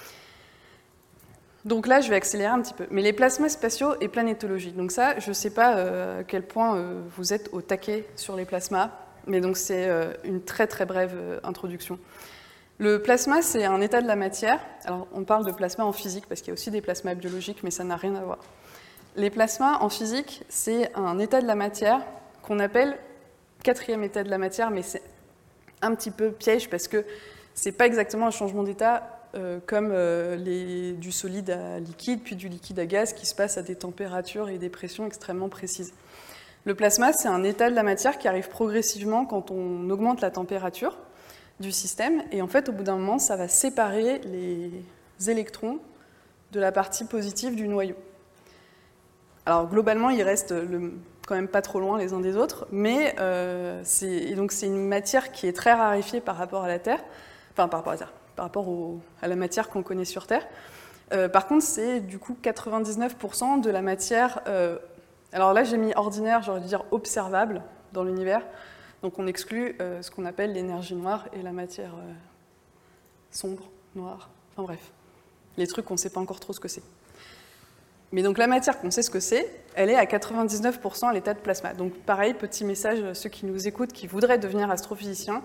[SPEAKER 2] Donc là, je vais accélérer un petit peu. Mais les plasmas spatiaux et planétologie. Donc ça, je ne sais pas à quel point vous êtes au taquet sur les plasmas, mais donc c'est une très très brève introduction. Le plasma, c'est un état de la matière. Alors on parle de plasma en physique, parce qu'il y a aussi des plasmas biologiques, mais ça n'a rien à voir. Les plasmas en physique, c'est un état de la matière qu'on appelle quatrième état de la matière, mais c'est un petit peu piège, parce que ce n'est pas exactement un changement d'état comme du solide à liquide, puis du liquide à gaz, qui se passe à des températures et des pressions extrêmement précises. Le plasma, c'est un état de la matière qui arrive progressivement quand on augmente la température du système, et en fait, au bout d'un moment, ça va séparer les électrons de la partie positive du noyau. Alors, globalement, ils restent quand même pas trop loin les uns des autres, mais c'est une matière qui est très raréfiée par rapport à la Terre, enfin, par rapport à la Terre, par rapport à la matière qu'on connaît sur Terre. Par contre, c'est du coup 99% de la matière... alors là, j'ai mis ordinaire, j'aurais dû dire observable dans l'univers. Donc on exclut ce qu'on appelle l'énergie noire et la matière sombre, noire, enfin bref, les trucs qu'on ne sait pas encore trop ce que c'est. Mais donc la matière qu'on sait ce que c'est, elle est à 99% à l'état de plasma. Donc pareil, petit message à ceux qui nous écoutent, qui voudraient devenir astrophysiciens,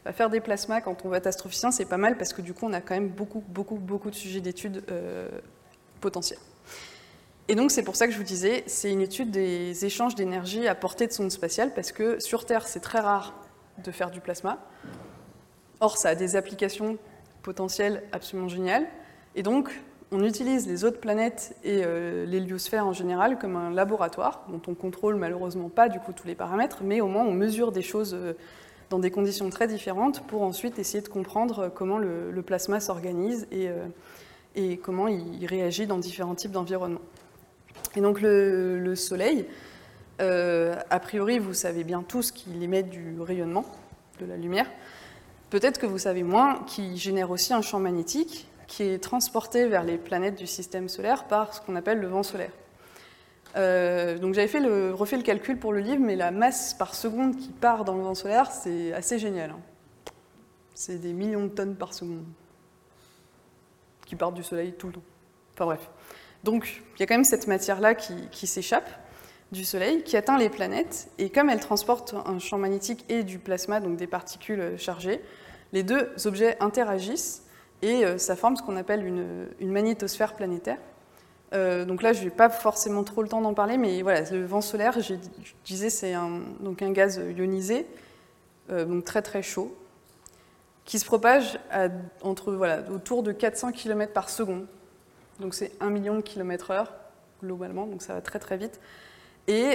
[SPEAKER 2] Faire des plasmas quand on va être astrophysicien, c'est pas mal parce que du coup, on a quand même beaucoup de sujets d'études potentiels. Et donc, c'est pour ça que je vous disais, c'est une étude des échanges d'énergie à portée de sonde spatiale, parce que sur Terre, c'est très rare de faire du plasma. Or, ça a des applications potentielles absolument géniales. Et donc, on utilise les autres planètes et l'héliosphère en général comme un laboratoire, dont on contrôle malheureusement pas du coup tous les paramètres, mais au moins on mesure des choses dans des conditions très différentes pour ensuite essayer de comprendre comment le plasma s'organise et comment il réagit dans différents types d'environnements. Et donc le Soleil, a priori vous savez bien tous qu'il émet du rayonnement, de la lumière. Peut-être que vous savez moins qu'il génère aussi un champ magnétique qui est transporté vers les planètes du système solaire par ce qu'on appelle le vent solaire. Donc j'avais refait le calcul pour le livre, mais la masse par seconde qui part dans le vent solaire, c'est assez génial. Hein. C'est des millions de tonnes par seconde qui partent du Soleil tout le temps. Enfin bref. Donc il y a quand même cette matière-là qui s'échappe du Soleil, qui atteint les planètes, et comme elle transporte un champ magnétique et du plasma, donc des particules chargées, les deux objets interagissent et ça forme ce qu'on appelle une magnétosphère planétaire. Donc là, je n'ai pas forcément trop le temps d'en parler, mais voilà, le vent solaire, je disais, c'est un gaz ionisé, donc très très chaud, qui se propage autour de 400 km par seconde. Donc c'est 1 million de km/h globalement, donc ça va très très vite. Et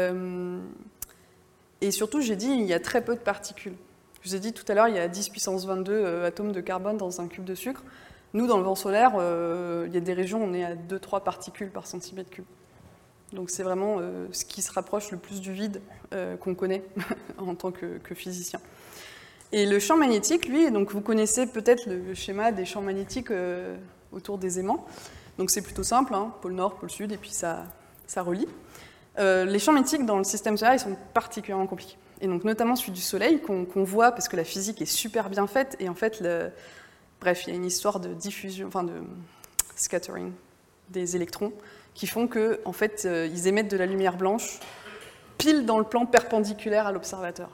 [SPEAKER 2] surtout, j'ai dit, il y a très peu de particules. Je vous ai dit tout à l'heure, il y a 10 puissance 22 atomes de carbone dans un cube de sucre. Nous, dans le vent solaire, il y a des régions où on est à 2-3 particules par centimètre cube. Donc c'est vraiment ce qui se rapproche le plus du vide qu'on connaît en tant que physicien. Et le champ magnétique, lui, donc vous connaissez peut-être le schéma des champs magnétiques autour des aimants. Donc c'est plutôt simple, hein, pôle nord, pôle sud, et puis ça relie. Les champs magnétiques dans le système solaire, ils sont particulièrement compliqués. Et donc notamment celui du Soleil, qu'on voit parce que la physique est super bien faite, et en fait, bref, il y a une histoire de diffusion, enfin de scattering des électrons, qui font que, en fait, ils émettent de la lumière blanche pile dans le plan perpendiculaire à l'observateur.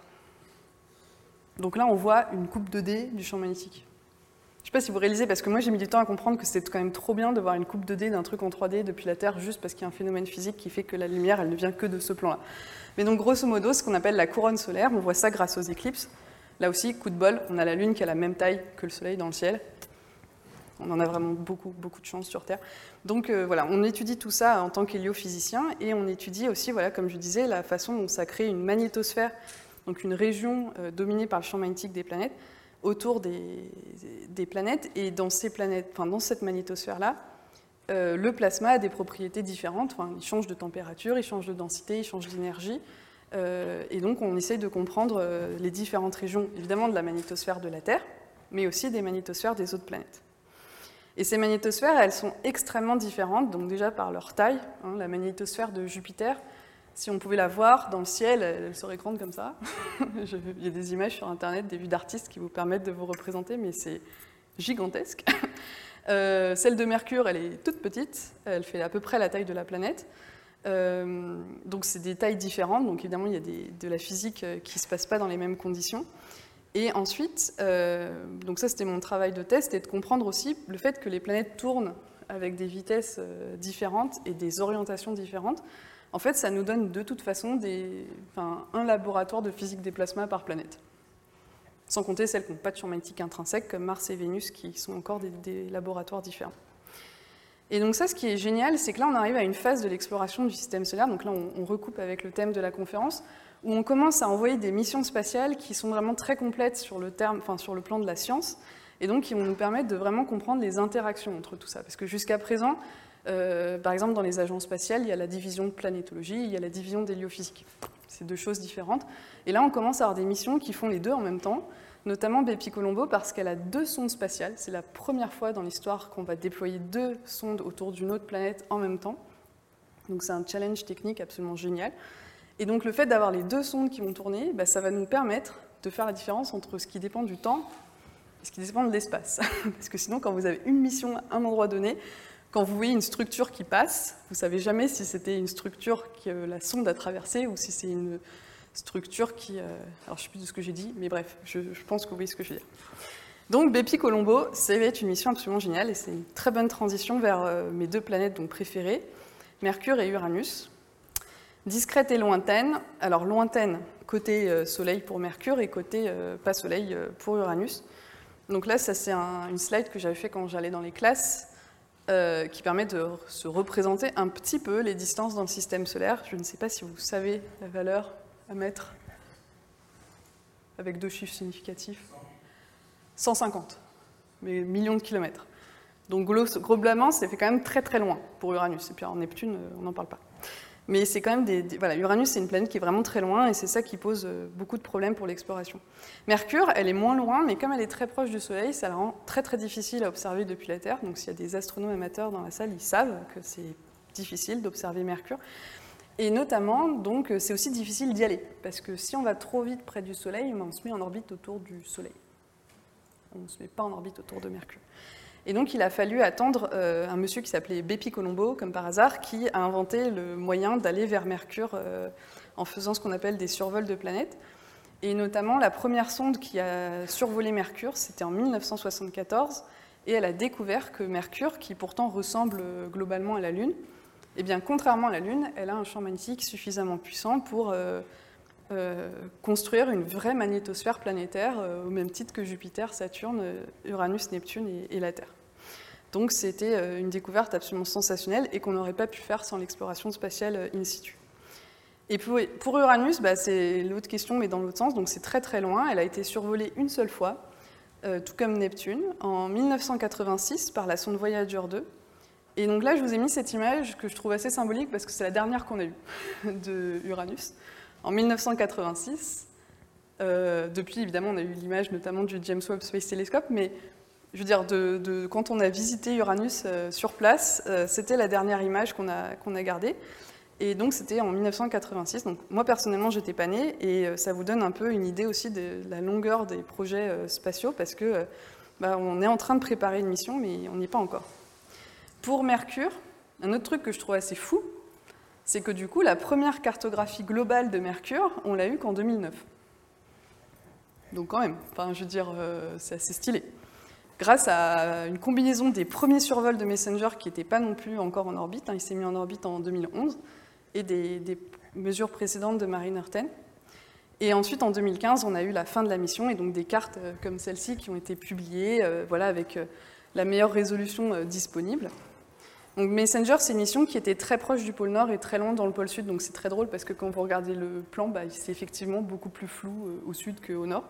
[SPEAKER 2] Donc là, on voit une coupe 2D du champ magnétique. Je ne sais pas si vous réalisez, parce que moi j'ai mis du temps à comprendre que c'était quand même trop bien de voir une coupe 2D d'un truc en 3D depuis la Terre, juste parce qu'il y a un phénomène physique qui fait que la lumière, elle ne vient que de ce plan-là. Mais donc grosso modo, ce qu'on appelle la couronne solaire, on voit ça grâce aux éclipses. Là aussi, coup de bol, on a la Lune qui a la même taille que le Soleil dans le ciel. On en a vraiment beaucoup de chance sur Terre. Donc voilà, on étudie tout ça en tant qu'héliophysicien, et on étudie aussi, voilà, comme je disais, la façon dont ça crée une magnétosphère, donc une région dominée par le champ magnétique des planètes, autour des planètes, et dans cette magnétosphère-là, le plasma a des propriétés différentes. Enfin, il change de température, il change de densité, il change d'énergie, et donc on essaye de comprendre les différentes régions, évidemment de la magnétosphère de la Terre, mais aussi des magnétosphères des autres planètes. Et ces magnétosphères, elles sont extrêmement différentes, donc déjà par leur taille. Hein, la magnétosphère de Jupiter, si on pouvait la voir dans le ciel, elle serait grande comme ça. Il y a des images sur Internet, des vues d'artistes qui vous permettent de vous représenter, mais c'est gigantesque. Celle de Mercure, elle est toute petite, elle fait à peu près la taille de la planète. Donc c'est des tailles différentes, donc évidemment il y a de la physique qui ne se passe pas dans les mêmes conditions. Et ensuite, donc ça c'était mon travail de test, et de comprendre aussi le fait que les planètes tournent avec des vitesses différentes et des orientations différentes. En fait, ça nous donne de toute façon un laboratoire de physique des plasmas par planète. Sans compter celles qui n'ont pas de champ magnétique intrinsèque, comme Mars et Vénus, qui sont encore des laboratoires différents. Et donc ça, ce qui est génial, c'est que là, on arrive à une phase de l'exploration du système solaire. Donc là, on recoupe avec le thème de la conférence, où on commence à envoyer des missions spatiales qui sont vraiment très complètes sur le plan de la science, et donc qui vont nous permettre de vraiment comprendre les interactions entre tout ça. Parce que jusqu'à présent, par exemple, dans les agences spatiales, il y a la division de planétologie, il y a la division d'héliophysique. C'est deux choses différentes. Et là, on commence à avoir des missions qui font les deux en même temps, notamment Bepi-Colombo, parce qu'elle a 2 sondes spatiales. C'est la première fois dans l'histoire qu'on va déployer 2 sondes autour d'une autre planète en même temps. Donc c'est un challenge technique absolument génial. Et donc le fait d'avoir les 2 sondes qui vont tourner, ça va nous permettre de faire la différence entre ce qui dépend du temps et ce qui dépend de l'espace. Parce que sinon, quand vous avez une mission à un endroit donné, quand vous voyez une structure qui passe, vous ne savez jamais si c'était une structure que la sonde a traversée ou si c'est structure qui... alors, je ne sais plus de ce que j'ai dit, mais bref, je pense que vous voyez ce que je veux dire. Donc, Bepi Colombo, c'est une mission absolument géniale, et c'est une très bonne transition vers mes 2 planètes donc, préférées, Mercure et Uranus. Discrète et lointaine. Alors, lointaine, côté Soleil pour Mercure, et côté pas Soleil pour Uranus. Donc là, ça, c'est une slide que j'avais fait quand j'allais dans les classes, qui permet de se représenter un petit peu les distances dans le système solaire. Je ne sais pas si vous savez la valeur à mettre avec 2 chiffres significatifs. 150, mais millions de kilomètres. Donc globalement, ça fait quand même très très loin pour Uranus. Et puis en Neptune, on n'en parle pas. Mais c'est quand même voilà, Uranus, c'est une planète qui est vraiment très loin, et c'est ça qui pose beaucoup de problèmes pour l'exploration. Mercure, elle est moins loin, mais comme elle est très proche du Soleil, ça la rend très très difficile à observer depuis la Terre. Donc s'il y a des astronomes amateurs dans la salle, ils savent que c'est difficile d'observer Mercure. Et notamment, donc, c'est aussi difficile d'y aller, parce que si on va trop vite près du Soleil, on se met en orbite autour du Soleil. On ne se met pas en orbite autour de Mercure. Et donc, il a fallu attendre un monsieur qui s'appelait Bepi Colombo, comme par hasard, qui a inventé le moyen d'aller vers Mercure en faisant ce qu'on appelle des survols de planètes. Et notamment, la première sonde qui a survolé Mercure, c'était en 1974, et elle a découvert que Mercure, qui pourtant ressemble globalement à la Lune, eh bien, contrairement à la Lune, elle a un champ magnétique suffisamment puissant pour construire une vraie magnétosphère planétaire, au même titre que Jupiter, Saturne, Uranus, Neptune et la Terre. Donc c'était une découverte absolument sensationnelle et qu'on n'aurait pas pu faire sans l'exploration spatiale in situ. Et pour Uranus, c'est l'autre question, mais dans l'autre sens, donc c'est très très loin. Elle a été survolée une seule fois, tout comme Neptune, en 1986 par la sonde Voyager 2. Et donc là, je vous ai mis cette image que je trouve assez symbolique parce que c'est la dernière qu'on a eue de Uranus. En 1986, depuis, évidemment, on a eu l'image notamment du James Webb Space Telescope, mais je veux dire, quand on a visité Uranus sur place, c'était la dernière image qu'on a gardée. Et donc, c'était en 1986. Donc, moi, personnellement, j'étais pas née, et ça vous donne un peu une idée aussi de la longueur des projets spatiaux, parce que on est en train de préparer une mission, mais on n'y est pas encore. Pour Mercure, un autre truc que je trouve assez fou, c'est que du coup, la première cartographie globale de Mercure, on l'a eue qu'en 2009. Donc quand même, je veux dire, c'est assez stylé. Grâce à une combinaison des premiers survols de Messenger qui n'étaient pas non plus encore en orbite, il s'est mis en orbite en 2011, et des mesures précédentes de Mariner 10. Et ensuite, en 2015, on a eu la fin de la mission, et donc des cartes comme celle-ci qui ont été publiées, voilà, avec la meilleure résolution disponible. Donc Messenger, c'est une mission qui était très proche du pôle Nord et très loin dans le pôle Sud, donc c'est très drôle parce que quand vous regardez le plan, c'est effectivement beaucoup plus flou au Sud qu'au Nord.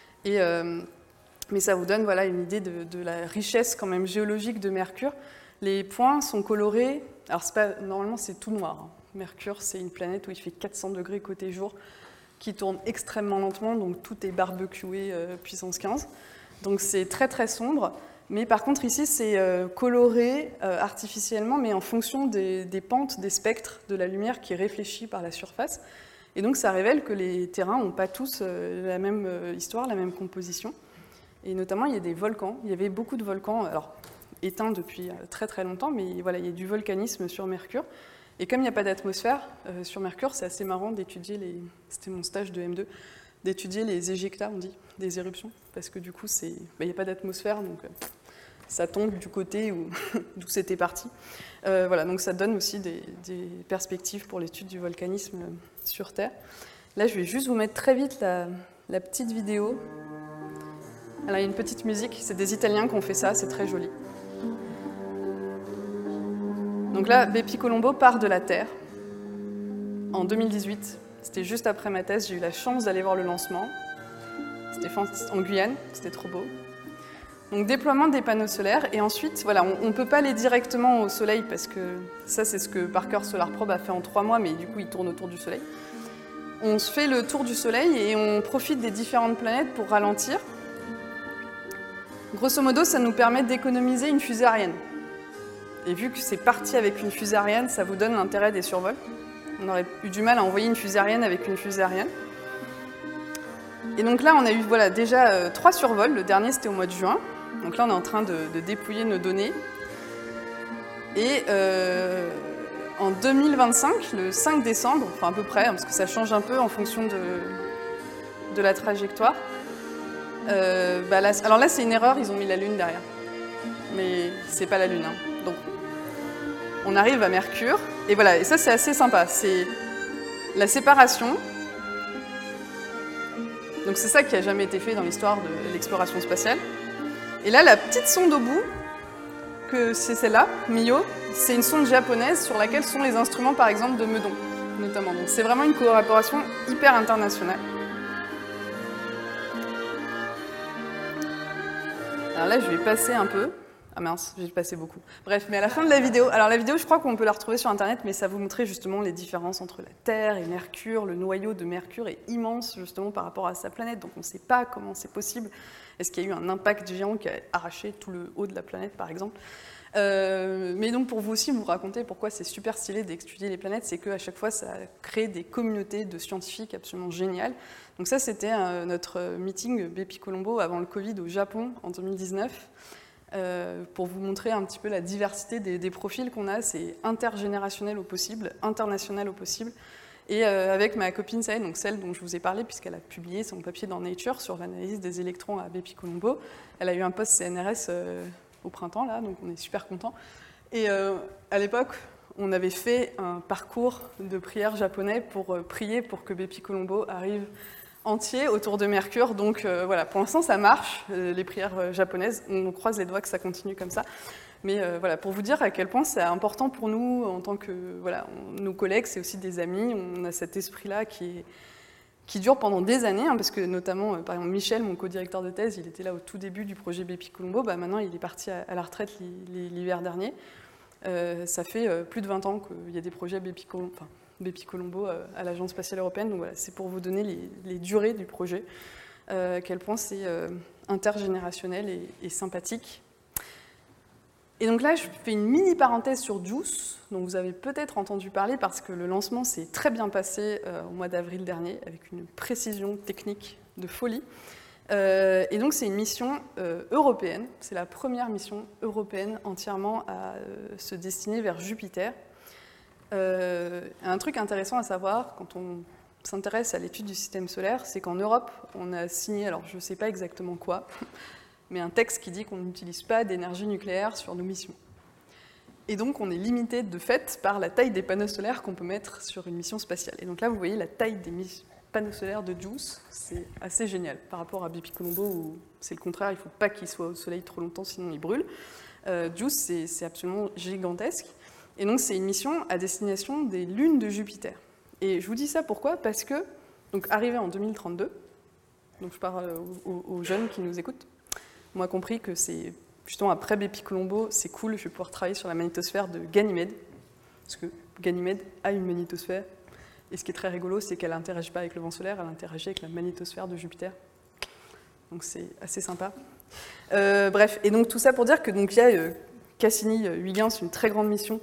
[SPEAKER 2] Mais ça vous donne voilà, une idée de la richesse quand même géologique de Mercure. Les points sont colorés, alors normalement c'est tout noir. Mercure, c'est une planète où il fait 400 degrés côté jour, qui tourne extrêmement lentement, donc tout est barbecué puissance 15. Donc c'est très très sombre. Mais par contre, ici, c'est coloré artificiellement, mais en fonction des pentes, des spectres de la lumière qui est réfléchie par la surface. Et donc, ça révèle que les terrains n'ont pas tous la même histoire, la même composition. Et notamment, il y a des volcans. Il y avait beaucoup de volcans, alors éteints depuis très très longtemps, mais voilà, il y a du volcanisme sur Mercure. Et comme il n'y a pas d'atmosphère sur Mercure, c'est assez marrant d'étudier C'était mon stage de M2, d'étudier les éjectats, on dit, des éruptions, parce que du coup, il n'y a pas d'atmosphère, donc ça tombe du côté d'où c'était parti. Voilà, donc ça donne aussi des perspectives pour l'étude du volcanisme sur Terre. Là, je vais juste vous mettre très vite la petite vidéo. Alors, il y a une petite musique, c'est des Italiens qui ont fait ça, c'est très joli. Donc là, Bepi Colombo part de la Terre en 2018. C'était juste après ma thèse, j'ai eu la chance d'aller voir le lancement. C'était en Guyane, c'était trop beau. Donc déploiement des panneaux solaires, et ensuite, voilà, on ne peut pas aller directement au Soleil, parce que ça, c'est ce que Parker Solar Probe a fait en 3 mois, mais du coup, il tourne autour du Soleil. On se fait le tour du Soleil, et on profite des différentes planètes pour ralentir. Grosso modo, ça nous permet d'économiser une fusée Ariane. Et vu que c'est parti avec une fusée Ariane, ça vous donne l'intérêt des survols. On aurait eu du mal à envoyer une fusée Ariane avec une fusée Ariane. Et donc là, on a eu voilà, déjà 3 survols. Le dernier, c'était au mois de juin. Donc là, on est en train de dépouiller nos données. Et en 2025, le 5 décembre, enfin à peu près, parce que ça change un peu en fonction de la trajectoire. Alors là, c'est une erreur, ils ont mis la Lune derrière. Mais c'est pas la Lune. Hein. Donc, on arrive à Mercure, et voilà, et ça c'est assez sympa. C'est la séparation. Donc c'est ça qui n'a jamais été fait dans l'histoire de l'exploration spatiale. Et là, la petite sonde au bout, que c'est celle-là, Mio, c'est une sonde japonaise sur laquelle sont les instruments, par exemple, de Meudon, notamment. Donc c'est vraiment une collaboration hyper internationale. Alors là, je vais passer un peu. Ah mince, j'ai passé beaucoup. Bref, mais à la fin de la vidéo, alors la vidéo, je crois qu'on peut la retrouver sur Internet, mais ça vous montrait justement les différences entre la Terre et Mercure. Le noyau de Mercure est immense, justement, par rapport à sa planète, donc on ne sait pas comment c'est possible. Est-ce qu'il y a eu un impact géant qui a arraché tout le haut de la planète, par exemple? Mais donc, pour vous aussi, vous raconter pourquoi c'est super stylé d'étudier les planètes, c'est qu'à chaque fois, ça crée des communautés de scientifiques absolument géniales. Donc ça, c'était notre meeting Bepi Colombo avant le Covid au Japon en 2019. Pour vous montrer un petit peu la diversité des profils qu'on a, c'est intergénérationnel au possible, international au possible. Et avec ma copine Saïd, donc celle dont je vous ai parlé, puisqu'elle a publié son papier dans Nature sur l'analyse des électrons à Bepi Colombo, elle a eu un post CNRS au printemps, là, donc on est super contents. Et à l'époque, on avait fait un parcours de prière japonais pour prier pour que Bepi Colombo arrive entier autour de Mercure. Donc voilà, pour l'instant ça marche, les prières japonaises, on croise les doigts que ça continue comme ça. Mais voilà, pour vous dire à quel point c'est important pour nous en tant que nos collègues, c'est aussi des amis, on a cet esprit-là qui dure pendant des années, hein, parce que notamment, par exemple, Michel, mon co-directeur de thèse, il était là au tout début du projet Bepi Colombo, maintenant il est parti à la retraite l'hiver dernier. Ça fait plus de 20 ans qu'il y a des projets Bepi Colombo à l'Agence spatiale européenne, donc voilà, c'est pour vous donner les durées du projet, à quel point c'est intergénérationnel et sympathique. Et donc là, je fais une mini parenthèse sur JUICE, dont vous avez peut-être entendu parler parce que le lancement s'est très bien passé au mois d'avril dernier, avec une précision technique de folie. Et donc c'est une mission européenne, c'est la première mission européenne entièrement à se destiner vers Jupiter. Un truc intéressant à savoir, quand on s'intéresse à l'étude du système solaire, c'est qu'en Europe, on a signé, alors je ne sais pas exactement quoi, mais un texte qui dit qu'on n'utilise pas d'énergie nucléaire sur nos missions. Et donc, on est limité de fait par la taille des panneaux solaires qu'on peut mettre sur une mission spatiale. Et donc là, vous voyez la taille des panneaux solaires de JUICE, c'est assez génial par rapport à Bepi Colombo où c'est le contraire, il ne faut pas qu'il soit au soleil trop longtemps, sinon il brûle. JUICE, c'est absolument gigantesque. Et donc, c'est une mission à destination des lunes de Jupiter. Et je vous dis ça pourquoi? Parce que, donc, arrivé en 2032, donc je parle aux jeunes qui nous écoutent, moi compris que c'est justement après Bepi Colombo, c'est cool, je vais pouvoir travailler sur la magnétosphère de Ganymède, parce que Ganymède a une magnétosphère, et ce qui est très rigolo, c'est qu'elle n'interagit pas avec le vent solaire, elle interagit avec la magnétosphère de Jupiter. Donc c'est assez sympa. Bref, et donc tout ça pour dire que donc il y a Cassini-Huygens, une très grande mission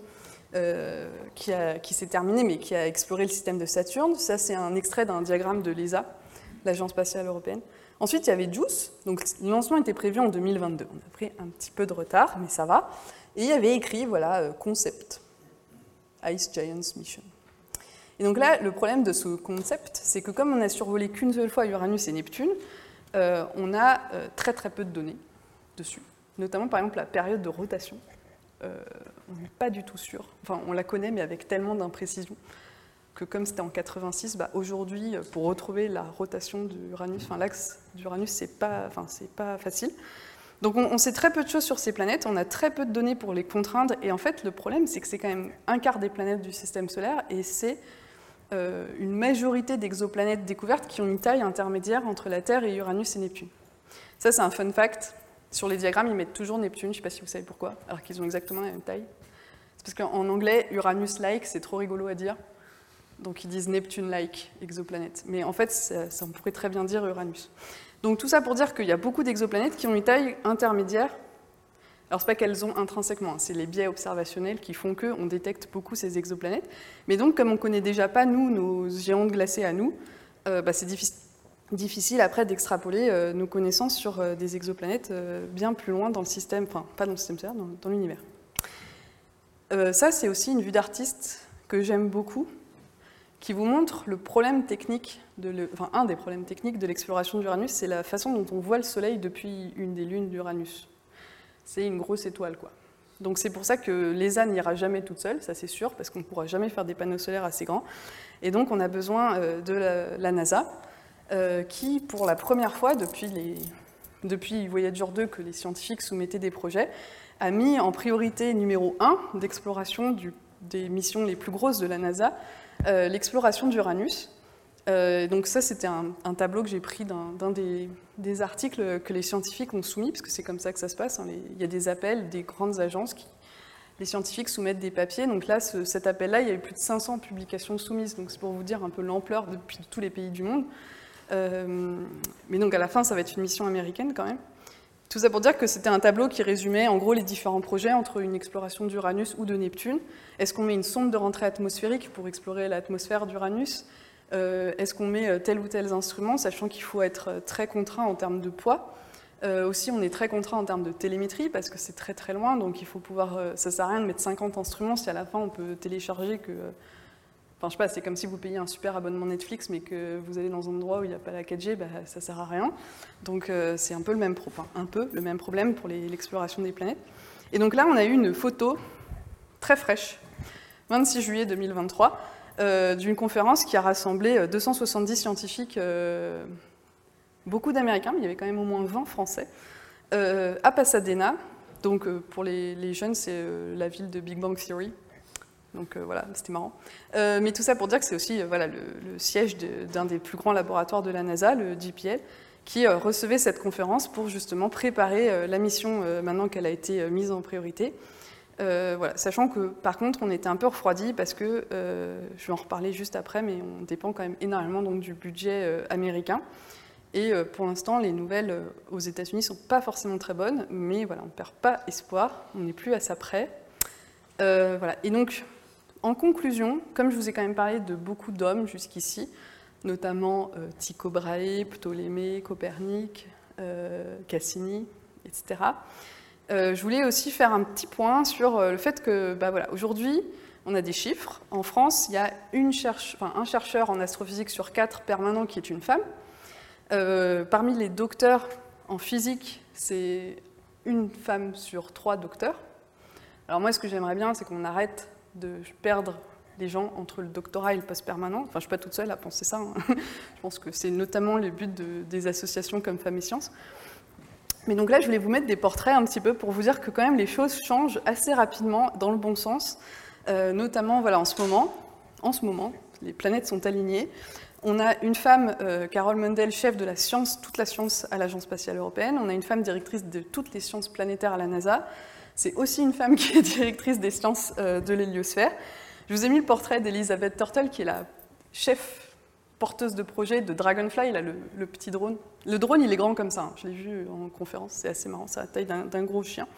[SPEAKER 2] qui s'est terminée, mais qui a exploré le système de Saturne. Ça, c'est un extrait d'un diagramme de l'ESA, l'Agence spatiale européenne. Ensuite, il y avait JUICE, donc le lancement était prévu en 2022. On a pris un petit peu de retard, mais ça va. Et il y avait écrit, voilà, concept, Ice Giants Mission. Et donc là, le problème de ce concept, c'est que comme on n'a survolé qu'une seule fois Uranus et Neptune, on a très très peu de données dessus. Notamment, par exemple, la période de rotation. On n'est pas du tout sûr. Enfin, on la connaît, mais avec tellement d'imprécision que comme c'était en 86, aujourd'hui, pour retrouver la rotation d'Uranus, enfin l'axe d'Uranus, c'est pas facile. Donc on sait très peu de choses sur ces planètes, on a très peu de données pour les contraindre, et en fait le problème c'est que c'est quand même un quart des planètes du système solaire, et c'est une majorité d'exoplanètes découvertes qui ont une taille intermédiaire entre la Terre et Uranus et Neptune. Ça c'est un fun fact, sur les diagrammes ils mettent toujours Neptune, je ne sais pas si vous savez pourquoi, alors qu'ils ont exactement la même taille. C'est parce qu'en anglais, Uranus-like, c'est trop rigolo à dire. Donc ils disent Neptune-like exoplanète. Mais en fait, ça on pourrait très bien dire Uranus. Donc tout ça pour dire qu'il y a beaucoup d'exoplanètes qui ont une taille intermédiaire. Alors c'est pas qu'elles ont intrinsèquement, c'est les biais observationnels qui font qu'on détecte beaucoup ces exoplanètes. Mais donc comme on ne connaît déjà pas, nous, nos géantes glacées à nous, c'est difficile après d'extrapoler nos connaissances sur des exoplanètes bien plus loin dans le système, enfin pas dans le système solaire, dans l'univers. Ça c'est aussi une vue d'artiste que j'aime beaucoup, qui vous montre le problème technique, un des problèmes techniques de l'exploration d'Uranus, c'est la façon dont on voit le Soleil depuis une des lunes d'Uranus. C'est une grosse étoile, quoi. Donc c'est pour ça que l'ESA n'ira jamais toute seule, ça c'est sûr, parce qu'on ne pourra jamais faire des panneaux solaires assez grands. Et donc on a besoin de la NASA, qui, pour la première fois, depuis Voyager 2 que les scientifiques soumettaient des projets, a mis en priorité numéro 1 d'exploration des missions les plus grosses de la NASA, l'exploration d'Uranus. Donc ça, c'était un tableau que j'ai pris d'un des articles que les scientifiques ont soumis, parce que c'est comme ça que ça se passe. Hein, il y a des appels des grandes agences les scientifiques soumettent des papiers. Donc là, cet appel-là, il y a eu plus de 500 publications soumises. Donc c'est pour vous dire un peu l'ampleur depuis tous les pays du monde. Mais donc à la fin, ça va être une mission américaine quand même. Tout ça pour dire que c'était un tableau qui résumait en gros les différents projets entre une exploration d'Uranus ou de Neptune. Est-ce qu'on met une sonde de rentrée atmosphérique pour explorer l'atmosphère d'Uranus ? Est-ce qu'on met tel ou tel instrument, sachant qu'il faut être très contraint en termes de poids. Aussi, on est très contraint en termes de télémétrie, parce que c'est très très loin, donc il faut pouvoir... ça sert à rien de mettre 50 instruments si à la fin on peut télécharger que... Enfin, je sais pas, c'est comme si vous payez un super abonnement Netflix, mais que vous allez dans un endroit où il n'y a pas la 4G, bah, ça sert à rien. Donc c'est un peu le même problème pour l'exploration des planètes. Et donc là, on a eu une photo très fraîche, 26 juillet 2023, d'une conférence qui a rassemblé 270 scientifiques, beaucoup d'Américains, mais il y avait quand même au moins 20 Français, à Pasadena. Donc pour les jeunes, c'est la ville de Big Bang Theory. Donc voilà, c'était marrant. Mais tout ça pour dire que c'est aussi le siège d'un des plus grands laboratoires de la NASA, le JPL, qui recevait cette conférence pour justement préparer la mission maintenant qu'elle a été mise en priorité. Sachant que par contre on était un peu refroidis parce que, je vais en reparler juste après, mais on dépend quand même énormément donc, du budget américain. Et pour l'instant les nouvelles aux États-Unis ne sont pas forcément très bonnes, mais voilà, on ne perd pas espoir, on n'est plus à ça près. Et donc en conclusion, comme je vous ai quand même parlé de beaucoup d'hommes jusqu'ici, notamment Tycho Brahe, Ptolémée, Copernic, Cassini, etc., je voulais aussi faire un petit point sur le fait que, aujourd'hui, on a des chiffres. En France, il y a un chercheur en astrophysique sur 4 permanents qui est une femme. Parmi les docteurs en physique, c'est une femme sur 3 docteurs. Alors moi, ce que j'aimerais bien, c'est qu'on arrête de perdre les gens entre le doctorat et le post-permanent. Enfin, je ne suis pas toute seule à penser ça. Hein. Je pense que c'est notamment le but des associations comme Femmes et Sciences. Mais donc là, je voulais vous mettre des portraits un petit peu pour vous dire que quand même les choses changent assez rapidement dans le bon sens. Notamment, en ce moment, les planètes sont alignées. On a une femme, Carole Mundell, chef de la science, toute la science à l'Agence spatiale européenne. On a une femme directrice de toutes les sciences planétaires à la NASA. C'est aussi une femme qui est directrice des sciences de l'héliosphère. Je vous ai mis le portrait d'Elizabeth Turtle, qui est la chef porteuse de projet de Dragonfly, là, le petit drone. Le drone, il est grand comme ça, hein. Je l'ai vu en conférence, c'est assez marrant, c'est la taille d'un gros chien.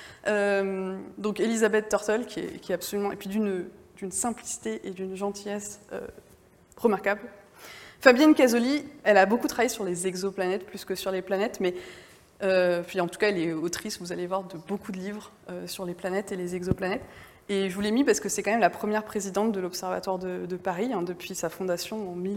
[SPEAKER 2] Donc Elizabeth Turtle, qui est absolument... Et puis d'une simplicité et d'une gentillesse remarquable. Fabienne Casoli, elle a beaucoup travaillé sur les exoplanètes plus que sur les planètes, mais puis en tout cas, elle est autrice, vous allez voir, de beaucoup de livres sur les planètes et les exoplanètes. Et je vous l'ai mis parce que c'est quand même la première présidente de l'Observatoire de Paris, hein, depuis sa fondation en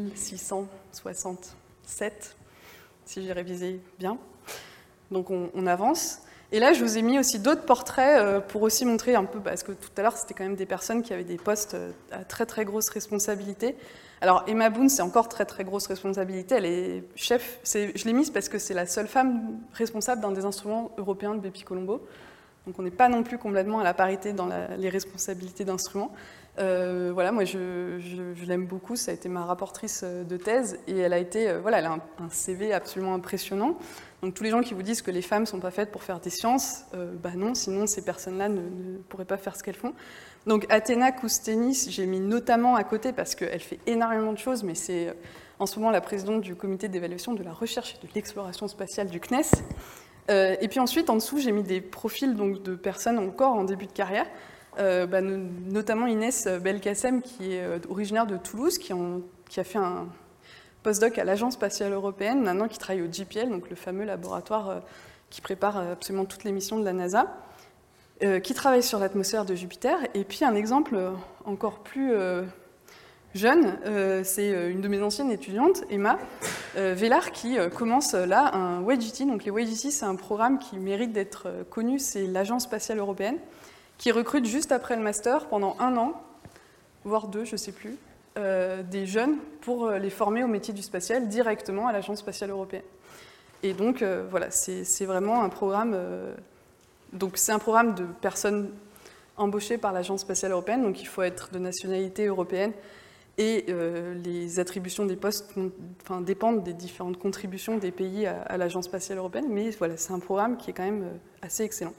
[SPEAKER 2] 1667, si j'ai révisé bien. Donc on avance. Et là, je vous ai mis aussi d'autres portraits pour aussi montrer un peu, parce que tout à l'heure, c'était quand même des personnes qui avaient des postes à très très grosse responsabilité. Alors Emma Boone, c'est encore très très grosse responsabilité, elle est chef, je l'ai mise parce que c'est la seule femme responsable d'un des instruments européens de Bepi-Colombo. Donc on n'est pas non plus complètement à la parité dans les responsabilités d'instruments. Moi je l'aime beaucoup, ça a été ma rapportrice de thèse et elle a été, elle a un CV absolument impressionnant. Donc tous les gens qui vous disent que les femmes ne sont pas faites pour faire des sciences, non, sinon ces personnes-là ne pourraient pas faire ce qu'elles font. Donc Athéna Koustenis, j'ai mis notamment à côté parce qu'elle fait énormément de choses, mais c'est en ce moment la présidente du comité d'évaluation de la recherche et de l'exploration spatiale du CNES. Et puis ensuite, en dessous, j'ai mis des profils donc, de personnes encore en début de carrière, notamment Inès Belkacem, qui est originaire de Toulouse, qui a fait un postdoc à l'Agence spatiale européenne, maintenant qui travaille au JPL, donc le fameux laboratoire qui prépare absolument toutes les missions de la NASA. qui travaille sur l'atmosphère de Jupiter. Et puis un exemple encore plus jeune, c'est une de mes anciennes étudiantes, Emma Vellard, qui commence là un WEJITI. Donc les WEJITI, c'est un programme qui mérite d'être connu, c'est l'Agence spatiale européenne, qui recrute juste après le master pendant 1 an, voire 2, je ne sais plus, des jeunes pour les former au métier du spatial directement à l'Agence spatiale européenne. Et donc voilà, c'est vraiment un programme... donc c'est un programme de personnes embauchées par l'Agence spatiale européenne, donc il faut être de nationalité européenne, et les attributions des postes dépendent des différentes contributions des pays à l'Agence spatiale européenne, mais voilà, c'est un programme qui est quand même assez excellent.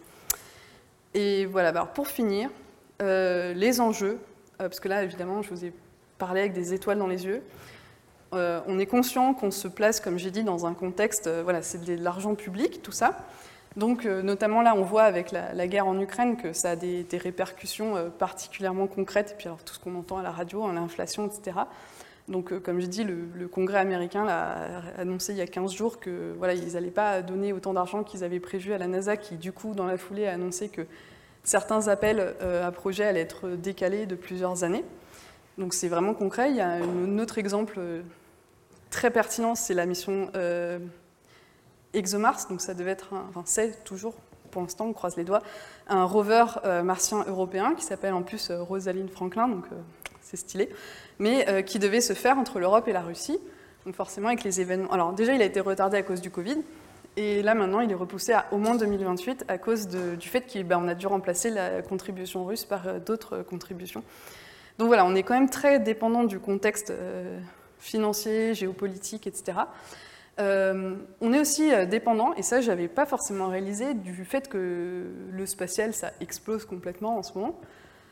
[SPEAKER 2] Et voilà, alors pour finir, les enjeux, parce que là, évidemment, je vous ai parlé avec des étoiles dans les yeux. On est conscient qu'on se place, comme j'ai dit, dans un contexte, voilà, c'est de l'argent public, tout ça. Donc, notamment là, on voit avec la guerre en Ukraine que ça a des répercussions particulièrement concrètes, et puis alors tout ce qu'on entend à la radio, hein, l'inflation, etc. Donc, comme j'ai dit, le Congrès américain a annoncé il y a 15 jours que voilà, ils n'allaient pas donner autant d'argent qu'ils avaient prévu à la NASA, qui du coup, dans la foulée, a annoncé que certains appels à projets allaient être décalés de plusieurs années. Donc c'est vraiment concret. Il y a un autre exemple très pertinent, c'est la mission ExoMars. Donc ça devait être, c'est toujours, pour l'instant, on croise les doigts, un rover martien européen qui s'appelle en plus Rosalind Franklin, donc c'est stylé, mais qui devait se faire entre l'Europe et la Russie. Donc forcément avec les événements... Alors déjà, il a été retardé à cause du Covid. Et là, maintenant, il est repoussé à au moins 2028 à cause du fait qu'on a dû remplacer la contribution russe par d'autres contributions. Donc voilà, on est quand même très dépendant du contexte financier, géopolitique, etc. On est aussi dépendant, et ça, je n'avais pas forcément réalisé, du fait que le spatial, ça explose complètement en ce moment.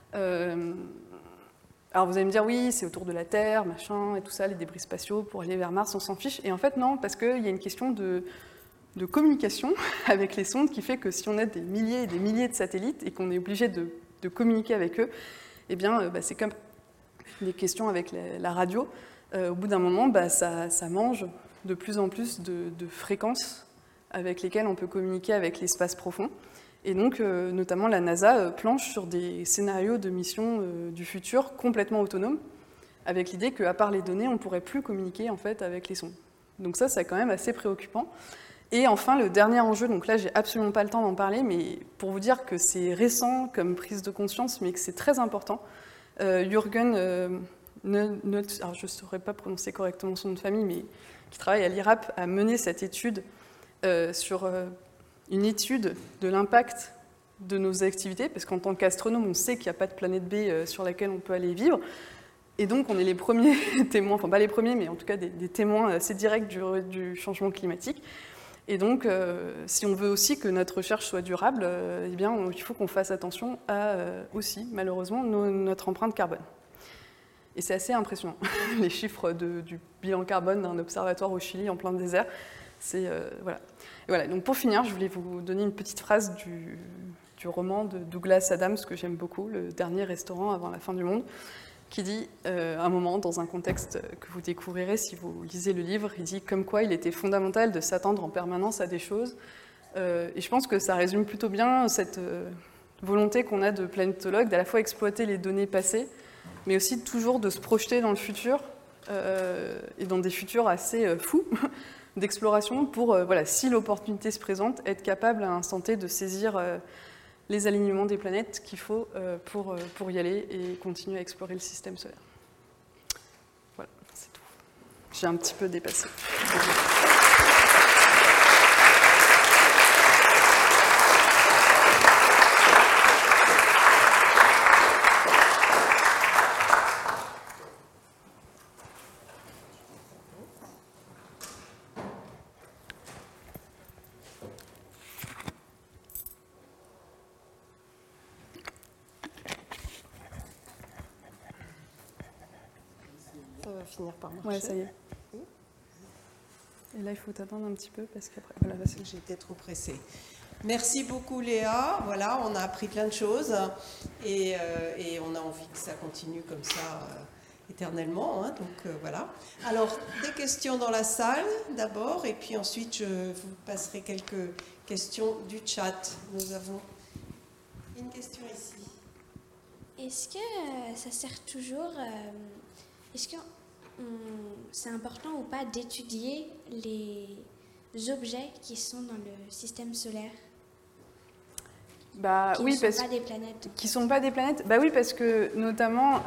[SPEAKER 2] Alors vous allez me dire, oui, c'est autour de la Terre, machin, et tout ça, les débris spatiaux, pour aller vers Mars, on s'en fiche. Et en fait, non, parce qu'il y a une question de communication avec les sondes qui fait que si on a des milliers et des milliers de satellites et qu'on est obligé de communiquer avec eux, eh bien, c'est comme des questions avec la radio. Au bout d'un moment, ça mange de plus en plus de fréquences avec lesquelles on peut communiquer avec l'espace profond. Et donc, notamment, la NASA planche sur des scénarios de missions du futur complètement autonomes, avec l'idée qu'à part les données, on ne pourrait plus communiquer en fait, avec les sondes. Donc ça, c'est quand même assez préoccupant. Et enfin, le dernier enjeu, donc là, j'ai absolument pas le temps d'en parler, mais pour vous dire que c'est récent comme prise de conscience, mais que c'est très important, Jürgen, alors je ne saurais pas prononcer correctement son nom de famille, mais qui travaille à l'IRAP, a mené cette étude sur une étude de l'impact de nos activités, parce qu'en tant qu'astronome, on sait qu'il n'y a pas de planète B sur laquelle on peut aller vivre, et donc on est les premiers témoins, enfin pas les premiers, mais en tout cas des témoins assez directs du changement climatique. Et donc, si on veut aussi que notre recherche soit durable, eh bien, il faut qu'on fasse attention à aussi, malheureusement, notre empreinte carbone. Et c'est assez impressionnant, les chiffres du bilan carbone d'un observatoire au Chili en plein désert. Voilà. Et voilà. Donc pour finir, je voulais vous donner une petite phrase du roman de Douglas Adams, que j'aime beaucoup, Le dernier restaurant avant la fin du monde, qui dit, à un moment, dans un contexte que vous découvrirez si vous lisez le livre, il dit comme quoi il était fondamental de s'attendre en permanence à des choses. Et je pense que ça résume plutôt bien cette volonté qu'on a de planétologue d'à la fois exploiter les données passées, mais aussi toujours de se projeter dans le futur, et dans des futurs assez fous d'exploration pour, voilà, si l'opportunité se présente, être capable à un instant T de saisir les alignements des planètes qu'il faut pour y aller et continuer à explorer le système solaire. Voilà, c'est tout. J'ai un petit peu dépassé.
[SPEAKER 1] Ça va finir par marcher.
[SPEAKER 2] Ouais, ça y est. Et là, il faut t'attendre un petit peu parce qu'après, voilà,
[SPEAKER 1] j'étais trop pressée. Merci beaucoup Léa. Voilà, on a appris plein de choses et on a envie que ça continue comme ça éternellement. Hein, donc voilà. Alors, des questions dans la salle d'abord et puis ensuite je vous passerai quelques questions du chat. Nous avons Une question ici.
[SPEAKER 4] Est-ce que ça sert toujours... est-ce que c'est important ou pas d'étudier les objets qui sont dans le système solaire qui
[SPEAKER 2] oui,
[SPEAKER 4] ne sont pas des planètes?
[SPEAKER 2] Qui ne sont pas des planètes. Bah oui, parce que notamment,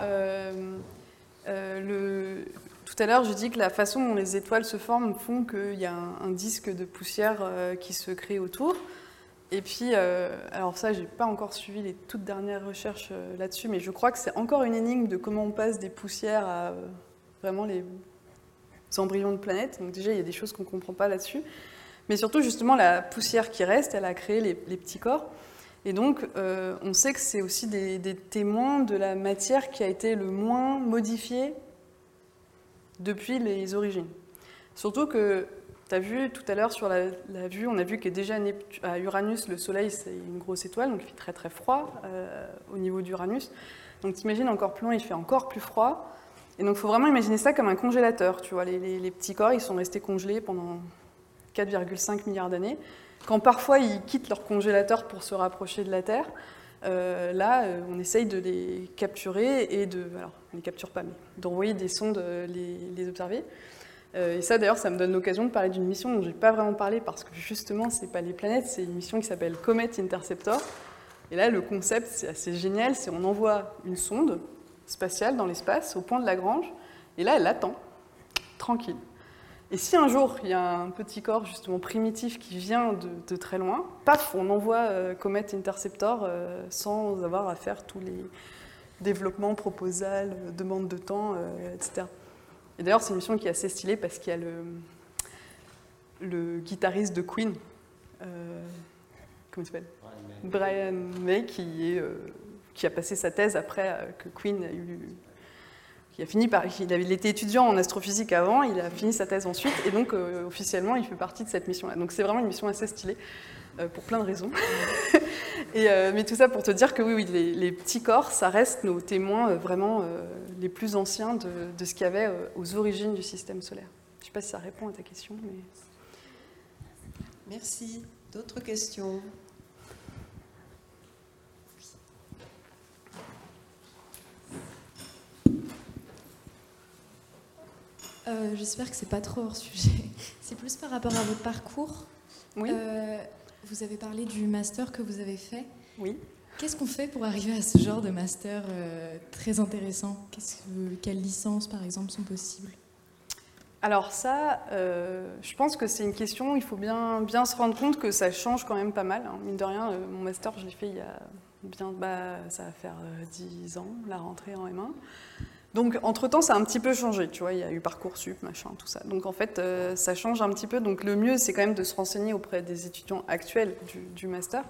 [SPEAKER 2] tout à l'heure, j'ai dit que la façon dont les étoiles se forment font qu'il y a un disque de poussière qui se crée autour. Et puis, alors ça, j'ai pas encore suivi les toutes dernières recherches là-dessus, mais je crois que c'est encore une énigme de comment on passe des poussières à vraiment les embryons de planètes. Donc déjà, il y a des choses qu'on ne comprend pas là-dessus. Mais surtout, justement, la poussière qui reste, elle a créé les petits corps. Et donc, on sait que c'est aussi des témoins de la matière qui a été le moins modifiée depuis les origines. Surtout que tu as vu tout à l'heure sur la vue, on a vu que déjà à Uranus, le Soleil, c'est une grosse étoile, donc il fait très très froid au niveau d'Uranus. Donc t'imagines encore plus loin, il fait encore plus froid. Et donc il faut vraiment imaginer ça comme un congélateur. Tu vois, les petits corps, ils sont restés congelés pendant 4,5 milliards d'années. Quand parfois ils quittent leur congélateur pour se rapprocher de la Terre, on essaye de les capturer et alors on ne les capture pas, mais d'envoyer des sondes les observer. Et ça, d'ailleurs, ça me donne l'occasion de parler d'une mission dont je n'ai pas vraiment parlé parce que justement, ce n'est pas les planètes, c'est une mission qui s'appelle Comet Interceptor. Et là, le concept, c'est assez génial, c'est on envoie une sonde spatiale dans l'espace au point de Lagrange, et là, elle attend, tranquille. Et si un jour, il y a un petit corps justement primitif qui vient de très loin, paf, on envoie Comet Interceptor sans avoir à faire tous les développements, proposals, demandes de temps, etc. Et d'ailleurs, c'est une mission qui est assez stylée parce qu'il y a le guitariste de Queen, comment il s'appelle ? Brian May, qui a passé sa thèse après que Queen a eu... Il était étudiant en astrophysique avant, il a fini sa thèse ensuite, et donc officiellement, il fait partie de cette mission-là. Donc c'est vraiment une mission assez stylée, pour plein de raisons. Mais tout ça pour te dire que oui, les petits corps, ça reste nos témoins vraiment les plus anciens de ce qu'il y avait aux origines du système solaire. Je ne sais pas si ça répond à ta question. Mais...
[SPEAKER 1] Merci. D'autres questions ?
[SPEAKER 5] J'espère que c'est pas trop hors sujet. C'est plus par rapport à votre parcours.
[SPEAKER 2] Oui.
[SPEAKER 5] Vous avez parlé du master que vous avez fait.
[SPEAKER 2] Oui.
[SPEAKER 5] Qu'est-ce qu'on fait pour arriver à ce genre de master très intéressant ? Quelles licences, par exemple, sont possibles ?
[SPEAKER 2] Alors ça, je pense que c'est une question, il faut bien se rendre compte que ça change quand même pas mal. Hein. Mine de rien, mon master, je l'ai fait il y a ça va faire 10 ans, la rentrée en M1. Donc, entre-temps, ça a un petit peu changé, tu vois, il y a eu Parcoursup, machin, tout ça. Donc, en fait, ça change un petit peu. Donc, le mieux, c'est quand même de se renseigner auprès des étudiants actuels du master,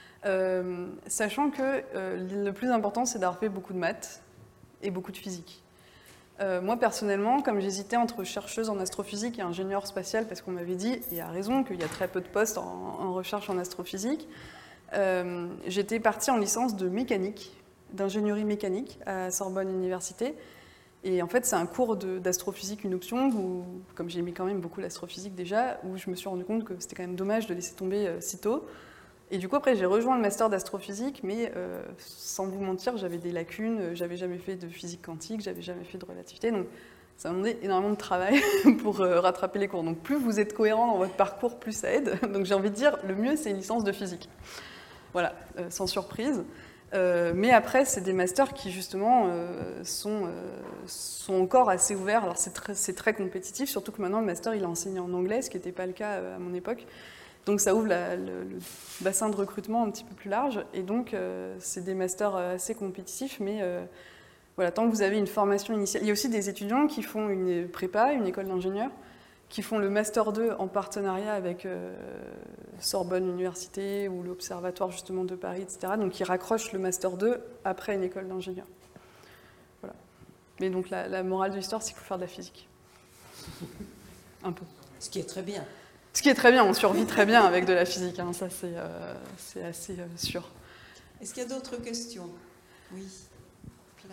[SPEAKER 2] sachant que le plus important, c'est d'avoir fait beaucoup de maths et beaucoup de physique. Moi, personnellement, comme j'hésitais entre chercheuse en astrophysique et ingénieur spatial, parce qu'on m'avait dit, et à raison, qu'il y a très peu de postes en recherche en astrophysique, j'étais partie en licence de mécanique, d'ingénierie mécanique à Sorbonne Université. Et en fait, c'est un cours d'astrophysique, une option, où, comme j'aimais quand même beaucoup l'astrophysique déjà, où je me suis rendu compte que c'était quand même dommage de laisser tomber si tôt. Et du coup, après, j'ai rejoint le master d'astrophysique, mais sans vous mentir, j'avais des lacunes, j'avais jamais fait de physique quantique, j'avais jamais fait de relativité, donc ça m'a demandé énormément de travail pour rattraper les cours. Donc plus vous êtes cohérent dans votre parcours, plus ça aide. Donc j'ai envie de dire, le mieux, c'est une licence de physique. Voilà, sans surprise. Mais après, c'est des masters qui, justement, sont encore assez ouverts. Alors, c'est très compétitif, surtout que maintenant, le master, il est enseigné en anglais, ce qui n'était pas le cas à mon époque. Donc, ça ouvre le bassin de recrutement un petit peu plus large. Et donc, c'est des masters assez compétitifs, mais voilà, tant que vous avez une formation initiale... Il y a aussi des étudiants qui font une prépa, une école d'ingénieur, qui font le Master 2 en partenariat avec Sorbonne Université ou l'Observatoire justement de Paris, etc. Donc ils raccrochent le Master 2 après une école d'ingénieur. Voilà. Mais donc la morale de l'histoire, c'est qu'il faut faire de la physique. Un peu.
[SPEAKER 1] Ce qui est très bien.
[SPEAKER 2] Ce qui est très bien, on survit très bien avec de la physique, hein, ça c'est assez sûr.
[SPEAKER 1] Est-ce qu'il y a d'autres questions ? Oui. Plein.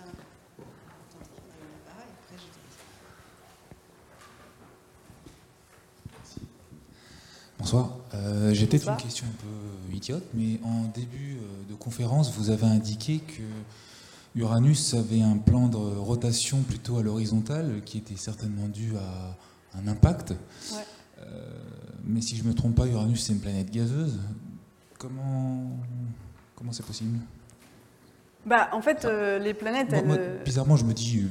[SPEAKER 6] Bonsoir. bonsoir. J'ai peut-être
[SPEAKER 2] Bonsoir.
[SPEAKER 6] une question un peu idiote, mais en début de conférence, vous avez indiqué que Uranus avait un plan de rotation plutôt à l'horizontale, qui était certainement dû à un impact.
[SPEAKER 2] Ouais.
[SPEAKER 6] Mais si je ne me trompe pas, Uranus, c'est une planète gazeuse. Comment c'est possible?
[SPEAKER 2] Bah, en fait, les planètes,
[SPEAKER 6] Bon, moi,
[SPEAKER 2] elles...
[SPEAKER 6] bizarrement, je me dis,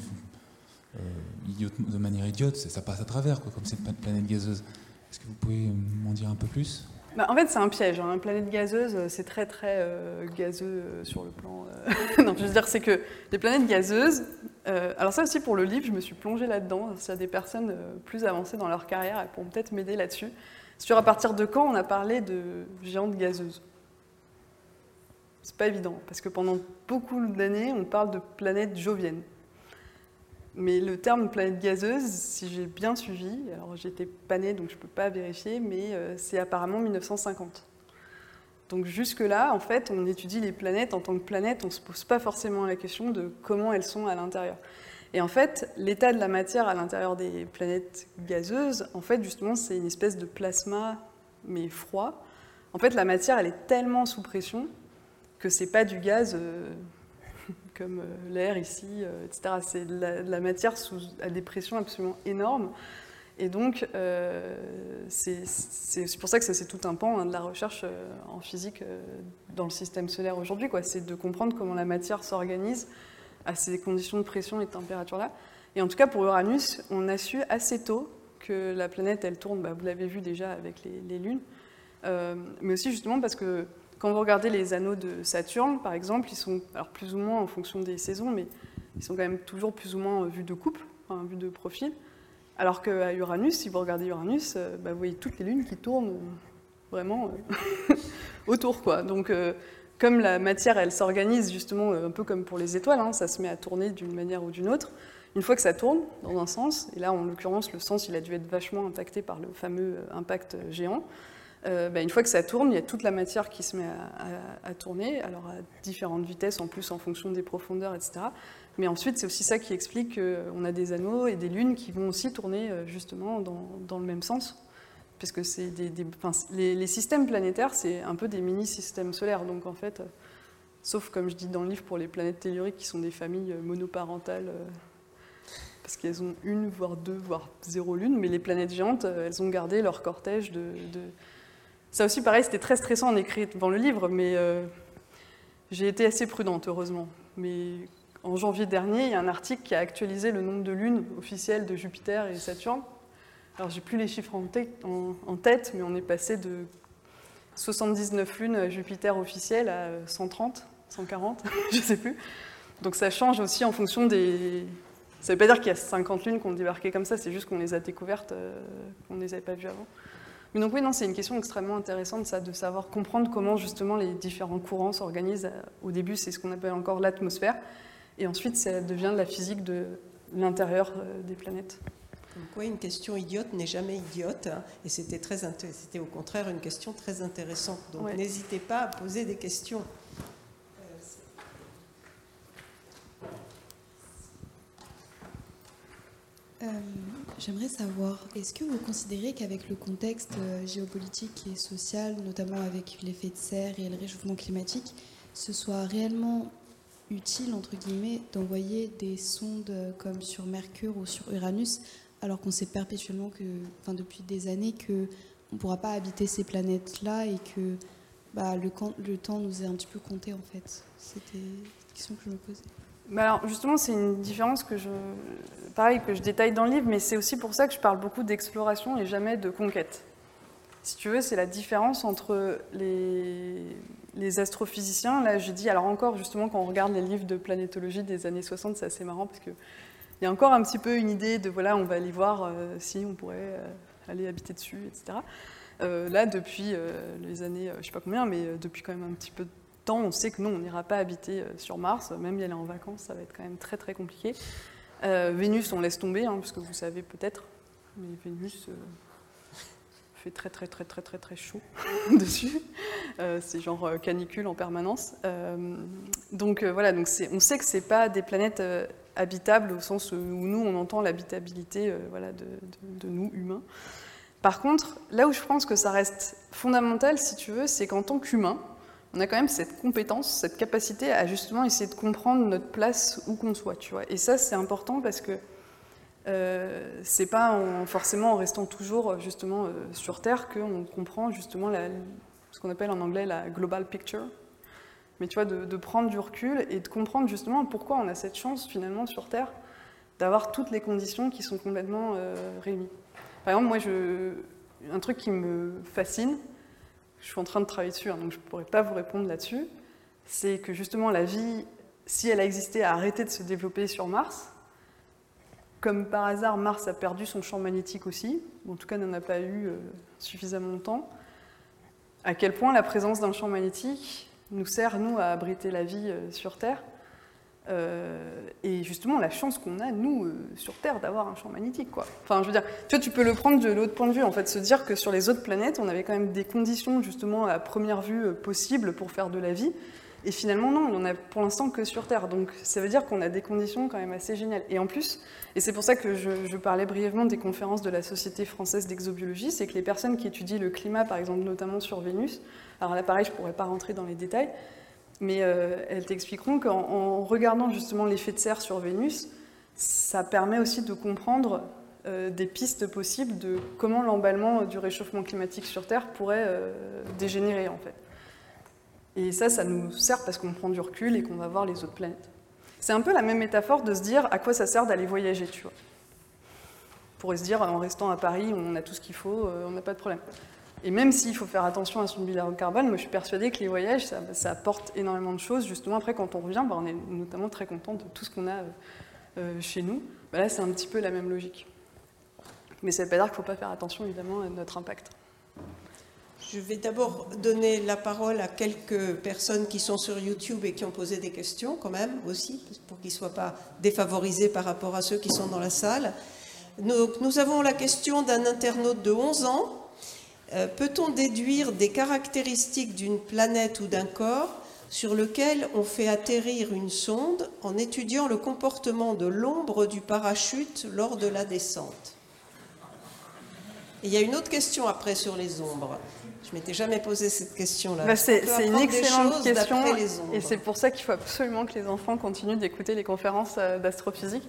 [SPEAKER 6] de manière idiote, ça passe à travers, quoi, comme c'est une planète gazeuse. Est-ce que vous pouvez m'en dire un peu plus?
[SPEAKER 2] Bah, en fait, c'est un piège. Hein. Une planète gazeuse, c'est très très gazeux sur le plan. Non, je veux dire, c'est que les planètes gazeuses. Alors ça aussi pour le livre, je me suis plongée là-dedans. S'il y a des personnes plus avancées dans leur carrière, elles pourront peut-être m'aider là-dessus. Sur à partir de quand on a parlé de géantes gazeuses? C'est pas évident parce que pendant beaucoup d'années, on parle de planètes joviennes. Mais le terme planète gazeuse, si j'ai bien suivi, alors j'étais pas née donc je peux pas vérifier, mais c'est apparemment 1950. Donc jusque-là, en fait, on étudie les planètes en tant que planètes, on se pose pas forcément la question de comment elles sont à l'intérieur. Et en fait, l'état de la matière à l'intérieur des planètes gazeuses, en fait, justement, c'est une espèce de plasma, mais froid. En fait, la matière, elle est tellement sous pression que c'est pas du gaz... comme l'air ici, etc. C'est de la matière à des pressions absolument énormes. Et donc, c'est pour ça que ça, c'est tout un pan de la recherche en physique dans le système solaire aujourd'hui. C'est de comprendre comment la matière s'organise à ces conditions de pression et de température-là. Et en tout cas, pour Uranus, on a su assez tôt que la planète, elle tourne, vous l'avez vu déjà avec les lunes, mais aussi justement parce que quand vous regardez les anneaux de Saturne, par exemple, ils sont alors plus ou moins en fonction des saisons, mais ils sont quand même toujours plus ou moins vus de couple, enfin, vus de profil. Alors qu'à Uranus, si vous regardez Uranus, vous voyez toutes les lunes qui tournent vraiment autour, quoi. Donc, comme la matière, elle s'organise justement un peu comme pour les étoiles, hein, ça se met à tourner d'une manière ou d'une autre. Une fois que ça tourne dans un sens, et là, en l'occurrence, le sens, il a dû être vachement impacté par le fameux impact géant. Une fois que ça tourne, il y a toute la matière qui se met à tourner, alors à différentes vitesses, en plus en fonction des profondeurs, etc. Mais ensuite, c'est aussi ça qui explique qu'on a des anneaux et des lunes qui vont aussi tourner justement dans le même sens. Parce que c'est les systèmes planétaires, c'est un peu des mini-systèmes solaires. Donc en fait, sauf comme je dis dans le livre pour les planètes telluriques qui sont des familles monoparentales, parce qu'elles ont une, voire deux, voire zéro lune, mais les planètes géantes, elles ont gardé leur cortège de... Ça aussi, pareil, c'était très stressant en écrivant le livre, mais j'ai été assez prudente, heureusement. Mais en janvier dernier, il y a un article qui a actualisé le nombre de lunes officielles de Jupiter et Saturne. Alors, j'ai plus les chiffres en tête, mais on est passé de 79 lunes à Jupiter officielles à 130, 140, je ne sais plus. Donc, ça change aussi en fonction des... Ça ne veut pas dire qu'il y a 50 lunes qui ont débarqué comme ça, c'est juste qu'on les a découvertes, qu'on ne les avait pas vues avant. Mais donc oui, non, c'est une question extrêmement intéressante, ça, de savoir comprendre comment justement les différents courants s'organisent. Au début, c'est ce qu'on appelle encore l'atmosphère, et ensuite, ça devient de la physique de l'intérieur des planètes.
[SPEAKER 1] Donc oui, une question idiote n'est jamais idiote, hein, et c'était au contraire une question très intéressante. Donc ouais. N'hésitez pas à poser des questions.
[SPEAKER 5] J'aimerais savoir, est-ce que vous considérez qu'avec le contexte géopolitique et social, notamment avec l'effet de serre et le réchauffement climatique, ce soit réellement utile, entre guillemets, d'envoyer des sondes comme sur Mercure ou sur Uranus, alors qu'on sait perpétuellement depuis des années qu'on ne pourra pas habiter ces planètes-là et que le temps nous est un petit peu compté, en fait. C'était une question que je me posais.
[SPEAKER 2] Alors justement, c'est une différence que je détaille dans le livre, mais c'est aussi pour ça que je parle beaucoup d'exploration et jamais de conquête. Si tu veux, c'est la différence entre les astrophysiciens. Là, je dis, alors encore, justement, quand on regarde les livres de planétologie des années 60, c'est assez marrant parce qu'il y a encore un petit peu une idée de, voilà, on va aller voir si on pourrait aller habiter dessus, etc. Là, depuis les années, je ne sais pas combien, mais depuis quand même un petit peu de temps, on sait que non, on n'ira pas habiter sur Mars, même y aller en vacances, ça va être quand même très très compliqué. Vénus, on laisse tomber, hein, puisque vous savez peut-être, mais Vénus fait très très très très très très chaud dessus. C'est genre canicule en permanence. Donc voilà, donc on sait que c'est pas des planètes habitables au sens où nous on entend l'habitabilité voilà, de nous humains. Par contre, là où je pense que ça reste fondamental, si tu veux, c'est qu'en tant qu'humain, on a quand même cette compétence, cette capacité à justement essayer de comprendre notre place où qu'on soit, tu vois. Et ça, c'est important parce que c'est pas forcément en restant toujours justement sur Terre qu'on comprend justement ce qu'on appelle en anglais la global picture. Mais tu vois, de prendre du recul et de comprendre justement pourquoi on a cette chance finalement sur Terre d'avoir toutes les conditions qui sont complètement réunies. Par exemple, moi, un truc qui me fascine, je suis en train de travailler dessus, hein, donc je ne pourrais pas vous répondre là-dessus, c'est que justement la vie, si elle a existé, a arrêté de se développer sur Mars. Comme par hasard, Mars a perdu son champ magnétique aussi, ou en tout cas n'en a pas eu suffisamment longtemps. À quel point la présence d'un champ magnétique nous sert, nous, à abriter la vie sur Terre. Et justement, la chance qu'on a, nous, sur Terre, d'avoir un champ magnétique, quoi. Enfin, je veux dire, tu vois, tu peux le prendre de l'autre point de vue, en fait, se dire que sur les autres planètes, on avait quand même des conditions, justement, à première vue, possibles pour faire de la vie. Et finalement, non, on en a pour l'instant que sur Terre. Donc, ça veut dire qu'on a des conditions quand même assez géniales. Et en plus, et c'est pour ça que je parlais brièvement des conférences de la Société française d'exobiologie, c'est que les personnes qui étudient le climat, par exemple, notamment sur Vénus, alors là, pareil, je ne pourrais pas rentrer dans les détails, mais elles t'expliqueront qu'en regardant justement l'effet de serre sur Vénus, ça permet aussi de comprendre des pistes possibles de comment l'emballement du réchauffement climatique sur Terre pourrait dégénérer, en fait. Et ça nous sert parce qu'on prend du recul et qu'on va voir les autres planètes. C'est un peu la même métaphore de se dire à quoi ça sert d'aller voyager, tu vois. Pour se dire, en restant à Paris, on a tout ce qu'il faut, on n'a pas de problème. Et même s'il faut faire attention à son bilan carbone, moi je suis persuadée que les voyages, ça apporte énormément de choses. Justement, après, quand on revient, on est notamment très content de tout ce qu'on a chez nous. Là, c'est un petit peu la même logique. Mais ça ne veut pas dire qu'il ne faut pas faire attention, évidemment, à notre impact.
[SPEAKER 1] Je vais d'abord donner la parole à quelques personnes qui sont sur YouTube et qui ont posé des questions, quand même, aussi, pour qu'ils ne soient pas défavorisés par rapport à ceux qui sont dans la salle. Nous avons la question d'un internaute de 11 ans. Peut-on déduire des caractéristiques d'une planète ou d'un corps sur lequel on fait atterrir une sonde en étudiant le comportement de l'ombre du parachute lors de la descente? Et il y a une autre question après sur les ombres. Je ne m'étais jamais posé cette question-là.
[SPEAKER 2] C'est une excellente question et c'est pour ça qu'il faut absolument que les enfants continuent d'écouter les conférences d'astrophysique.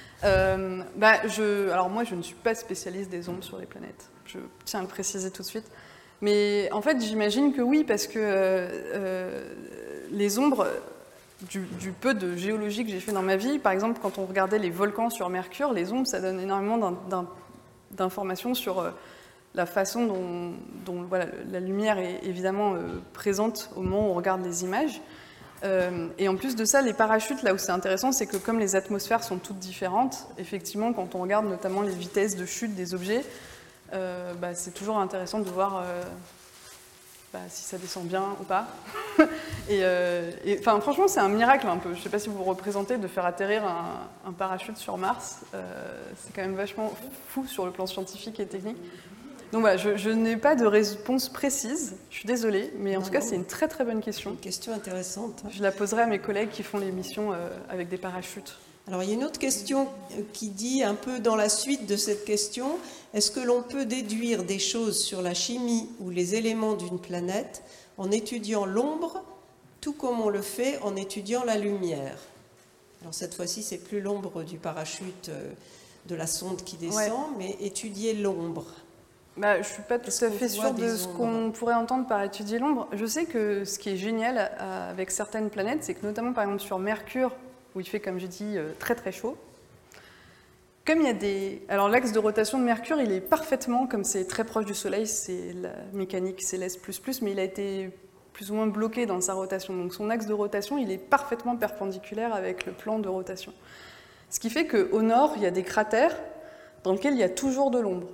[SPEAKER 2] Alors moi, je ne suis pas spécialiste des ombres sur les planètes. Je tiens à le préciser tout de suite. Mais en fait, j'imagine que oui, parce que les ombres, du peu de géologie que j'ai fait dans ma vie, par exemple, quand on regardait les volcans sur Mercure, les ombres, ça donne énormément d'informations sur la façon dont voilà, la lumière est évidemment présente au moment où on regarde les images. Et en plus de ça, les parachutes, là où c'est intéressant, c'est que comme les atmosphères sont toutes différentes, effectivement, quand on regarde notamment les vitesses de chute des objets, c'est toujours intéressant de voir si ça descend bien ou pas. Franchement, c'est un miracle un peu. Je ne sais pas si vous vous représentez de faire atterrir un parachute sur Mars. C'est quand même vachement fou sur le plan scientifique et technique. Donc voilà, je n'ai pas de réponse précise, je suis désolée, mais en tout cas, c'est une très très bonne question.
[SPEAKER 1] Une question intéressante.
[SPEAKER 2] Je la poserai à mes collègues qui font les missions avec des parachutes.
[SPEAKER 1] Alors, il y a une autre question qui dit, un peu dans la suite de cette question, est-ce que l'on peut déduire des choses sur la chimie ou les éléments d'une planète en étudiant l'ombre, tout comme on le fait en étudiant la lumière? Alors, cette fois-ci, c'est plus l'ombre du parachute de la sonde qui descend, mais étudier l'ombre.
[SPEAKER 2] Je ne suis pas tout à fait sûre de ce qu'on pourrait entendre par étudier l'ombre. Je sais que ce qui est génial avec certaines planètes, c'est que notamment par exemple sur Mercure, où il fait, comme j'ai dit, très très chaud, comme il y a des... Alors l'axe de rotation de Mercure, il est parfaitement, comme c'est très proche du Soleil, c'est la mécanique céleste plus, mais il a été plus ou moins bloqué dans sa rotation. Donc son axe de rotation, il est parfaitement perpendiculaire avec le plan de rotation. Ce qui fait qu'au nord, il y a des cratères dans lesquels il y a toujours de l'ombre.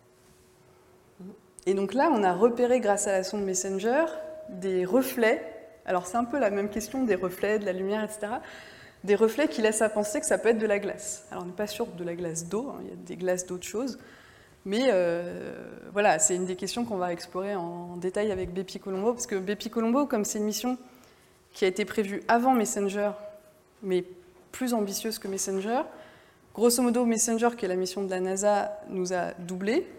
[SPEAKER 2] Et donc là, on a repéré, grâce à la sonde Messenger, des reflets. Alors c'est un peu la même question des reflets, de la lumière, etc. Des reflets qui laissent à penser que ça peut être de la glace. Alors on n'est pas sûr de la glace d'eau, il y a des glaces d'autres choses. Mais voilà, c'est une des questions qu'on va explorer en détail avec Bepi Colombo, parce que Bepi Colombo, comme c'est une mission qui a été prévue avant Messenger, mais plus ambitieuse que Messenger, grosso modo, Messenger, qui est la mission de la NASA, nous a doublé.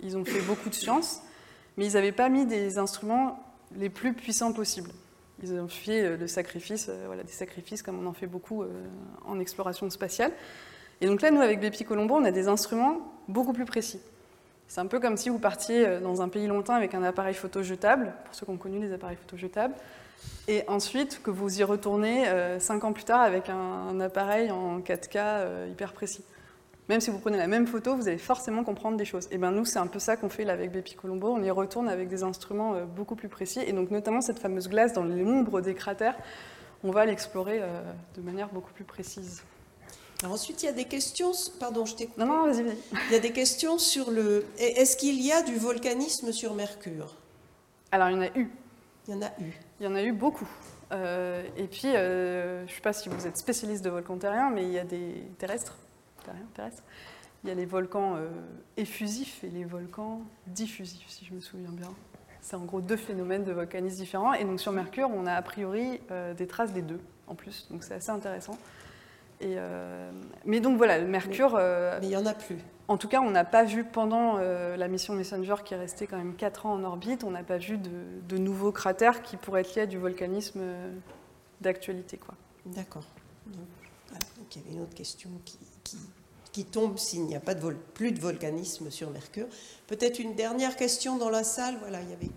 [SPEAKER 2] ils ont fait beaucoup de sciences, mais ils n'avaient pas mis des instruments les plus puissants possibles. Ils ont fait des sacrifices comme on en fait beaucoup en exploration spatiale. Et donc là, nous, avec Bepi Colombo, on a des instruments beaucoup plus précis. C'est un peu comme si vous partiez dans un pays lointain avec un appareil photo jetable, pour ceux qui ont connu les appareils photo jetables, et ensuite que vous y retournez 5 ans plus tard avec un appareil en 4K hyper précis. Même si vous prenez la même photo, vous allez forcément comprendre des choses. Et bien nous, c'est un peu ça qu'on fait là avec Bepi Colombo. On y retourne avec des instruments beaucoup plus précis. Et donc notamment cette fameuse glace dans l'ombre des cratères, on va l'explorer de manière beaucoup plus précise.
[SPEAKER 1] Alors ensuite, il y a des questions... Pardon, je t'ai coupé.
[SPEAKER 2] Non, vas-y.
[SPEAKER 1] Il y a des questions sur le... Est-ce qu'il y a du volcanisme sur Mercure?
[SPEAKER 2] Alors, il y en a eu.
[SPEAKER 1] Il y en a eu.
[SPEAKER 2] Il y en a eu beaucoup. Et puis, je ne sais pas si vous êtes spécialiste de volcans terriens, mais il y a des terrestres. Il y a les volcans effusifs et les volcans diffusifs, si je me souviens bien. C'est en gros 2 phénomènes de volcanisme différents. Et donc, sur Mercure, on a a priori des traces des 2, en plus. Donc, c'est assez intéressant. Mais donc voilà, le Mercure...
[SPEAKER 1] mais il n'y en a plus.
[SPEAKER 2] En tout cas, on n'a pas vu pendant la mission Messenger qui est restée quand même 4 ans en orbite, on n'a pas vu de nouveaux cratères qui pourraient être liés à du volcanisme d'actualité, quoi.
[SPEAKER 1] D'accord. Donc il y avait une autre question qui tombe s'il n'y a pas plus de volcanisme sur Mercure. Peut-être une dernière question dans la salle. Voilà, il y avait...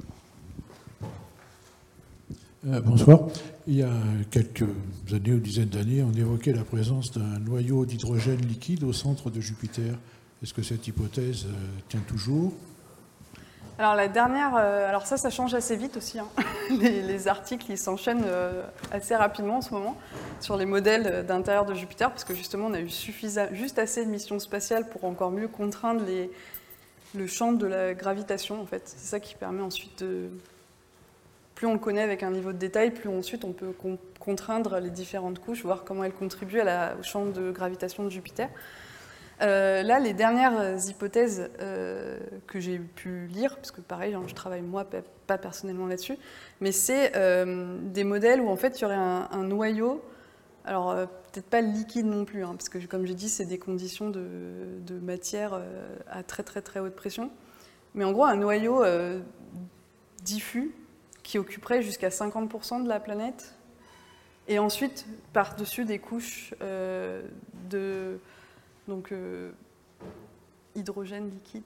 [SPEAKER 7] Bonsoir. Il y a quelques années ou dizaines d'années, on évoquait la présence d'un noyau d'hydrogène liquide au centre de Jupiter. Est-ce que cette hypothèse tient toujours?
[SPEAKER 2] Alors la dernière, alors ça change assez vite aussi. Hein. Les articles, ils s'enchaînent assez rapidement en ce moment sur les modèles d'intérieur de Jupiter, parce que justement, on a eu juste assez de missions spatiales pour encore mieux contraindre le champ de la gravitation, en fait. C'est ça qui permet ensuite de... Plus on le connaît avec un niveau de détail, plus ensuite on peut contraindre les différentes couches, voir comment elles contribuent au champ de gravitation de Jupiter. Là, les dernières hypothèses que j'ai pu lire, parce que pareil, je travaille moi pas personnellement là-dessus, mais c'est des modèles où en fait il y aurait un noyau, alors peut-être pas liquide non plus, hein, parce que comme j'ai dit, c'est des conditions de matière à très très très haute pression, mais en gros un noyau diffus, qui occuperait jusqu'à 50% de la planète, et ensuite, par-dessus des couches hydrogène liquide,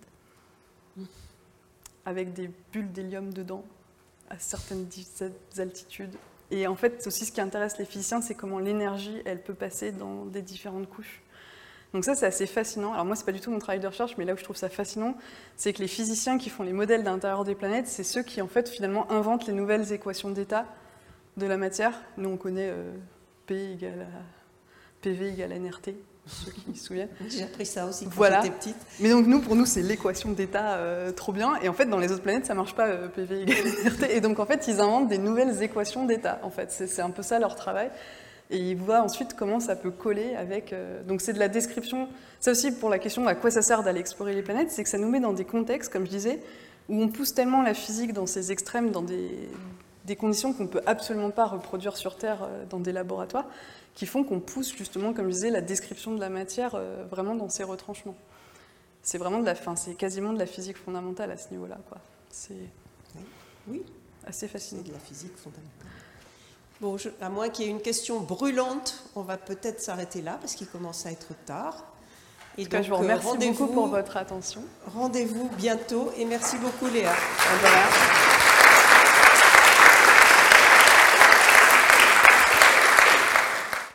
[SPEAKER 2] avec des bulles d'hélium dedans, à certaines altitudes. Et en fait, aussi, ce qui intéresse les physiciens, c'est comment l'énergie, elle peut passer dans des différentes couches. Donc ça, c'est assez fascinant. Alors moi, c'est pas du tout mon travail de recherche, mais là où je trouve ça fascinant, c'est que les physiciens qui font les modèles d'intérieur des planètes, c'est ceux qui, en fait, finalement, inventent les nouvelles équations d'état de la matière. Nous, on connaît PV égale NRT, ceux qui se souviennent.
[SPEAKER 1] J'ai appris ça aussi quand
[SPEAKER 2] voilà.
[SPEAKER 1] j'étais petite.
[SPEAKER 2] Mais donc, pour nous, c'est l'équation d'état trop bien. Et en fait, dans les autres planètes, ça marche pas, PV égale NRT. Et donc, en fait, ils inventent des nouvelles équations d'état. En fait, c'est un peu ça leur travail. Et ils voient ensuite comment ça peut coller avec... Donc c'est de la description. Ça aussi, pour la question à quoi ça sert d'aller explorer les planètes, c'est que ça nous met dans des contextes, comme je disais, où on pousse tellement la physique dans ses extrêmes, dans des conditions qu'on ne peut absolument pas reproduire sur Terre dans des laboratoires, qui font qu'on pousse justement, comme je disais, la description de la matière vraiment dans ses retranchements. C'est vraiment c'est quasiment de la physique fondamentale à ce niveau-là, quoi. C'est assez fascinant.
[SPEAKER 1] C'est de la physique fondamentale. Bon, à moins qu'il y ait une question brûlante, on va peut-être s'arrêter là, parce qu'il commence à être tard.
[SPEAKER 2] Et donc, je vous remercie beaucoup pour votre attention.
[SPEAKER 1] Rendez-vous bientôt, et merci beaucoup Léa.
[SPEAKER 2] Au revoir.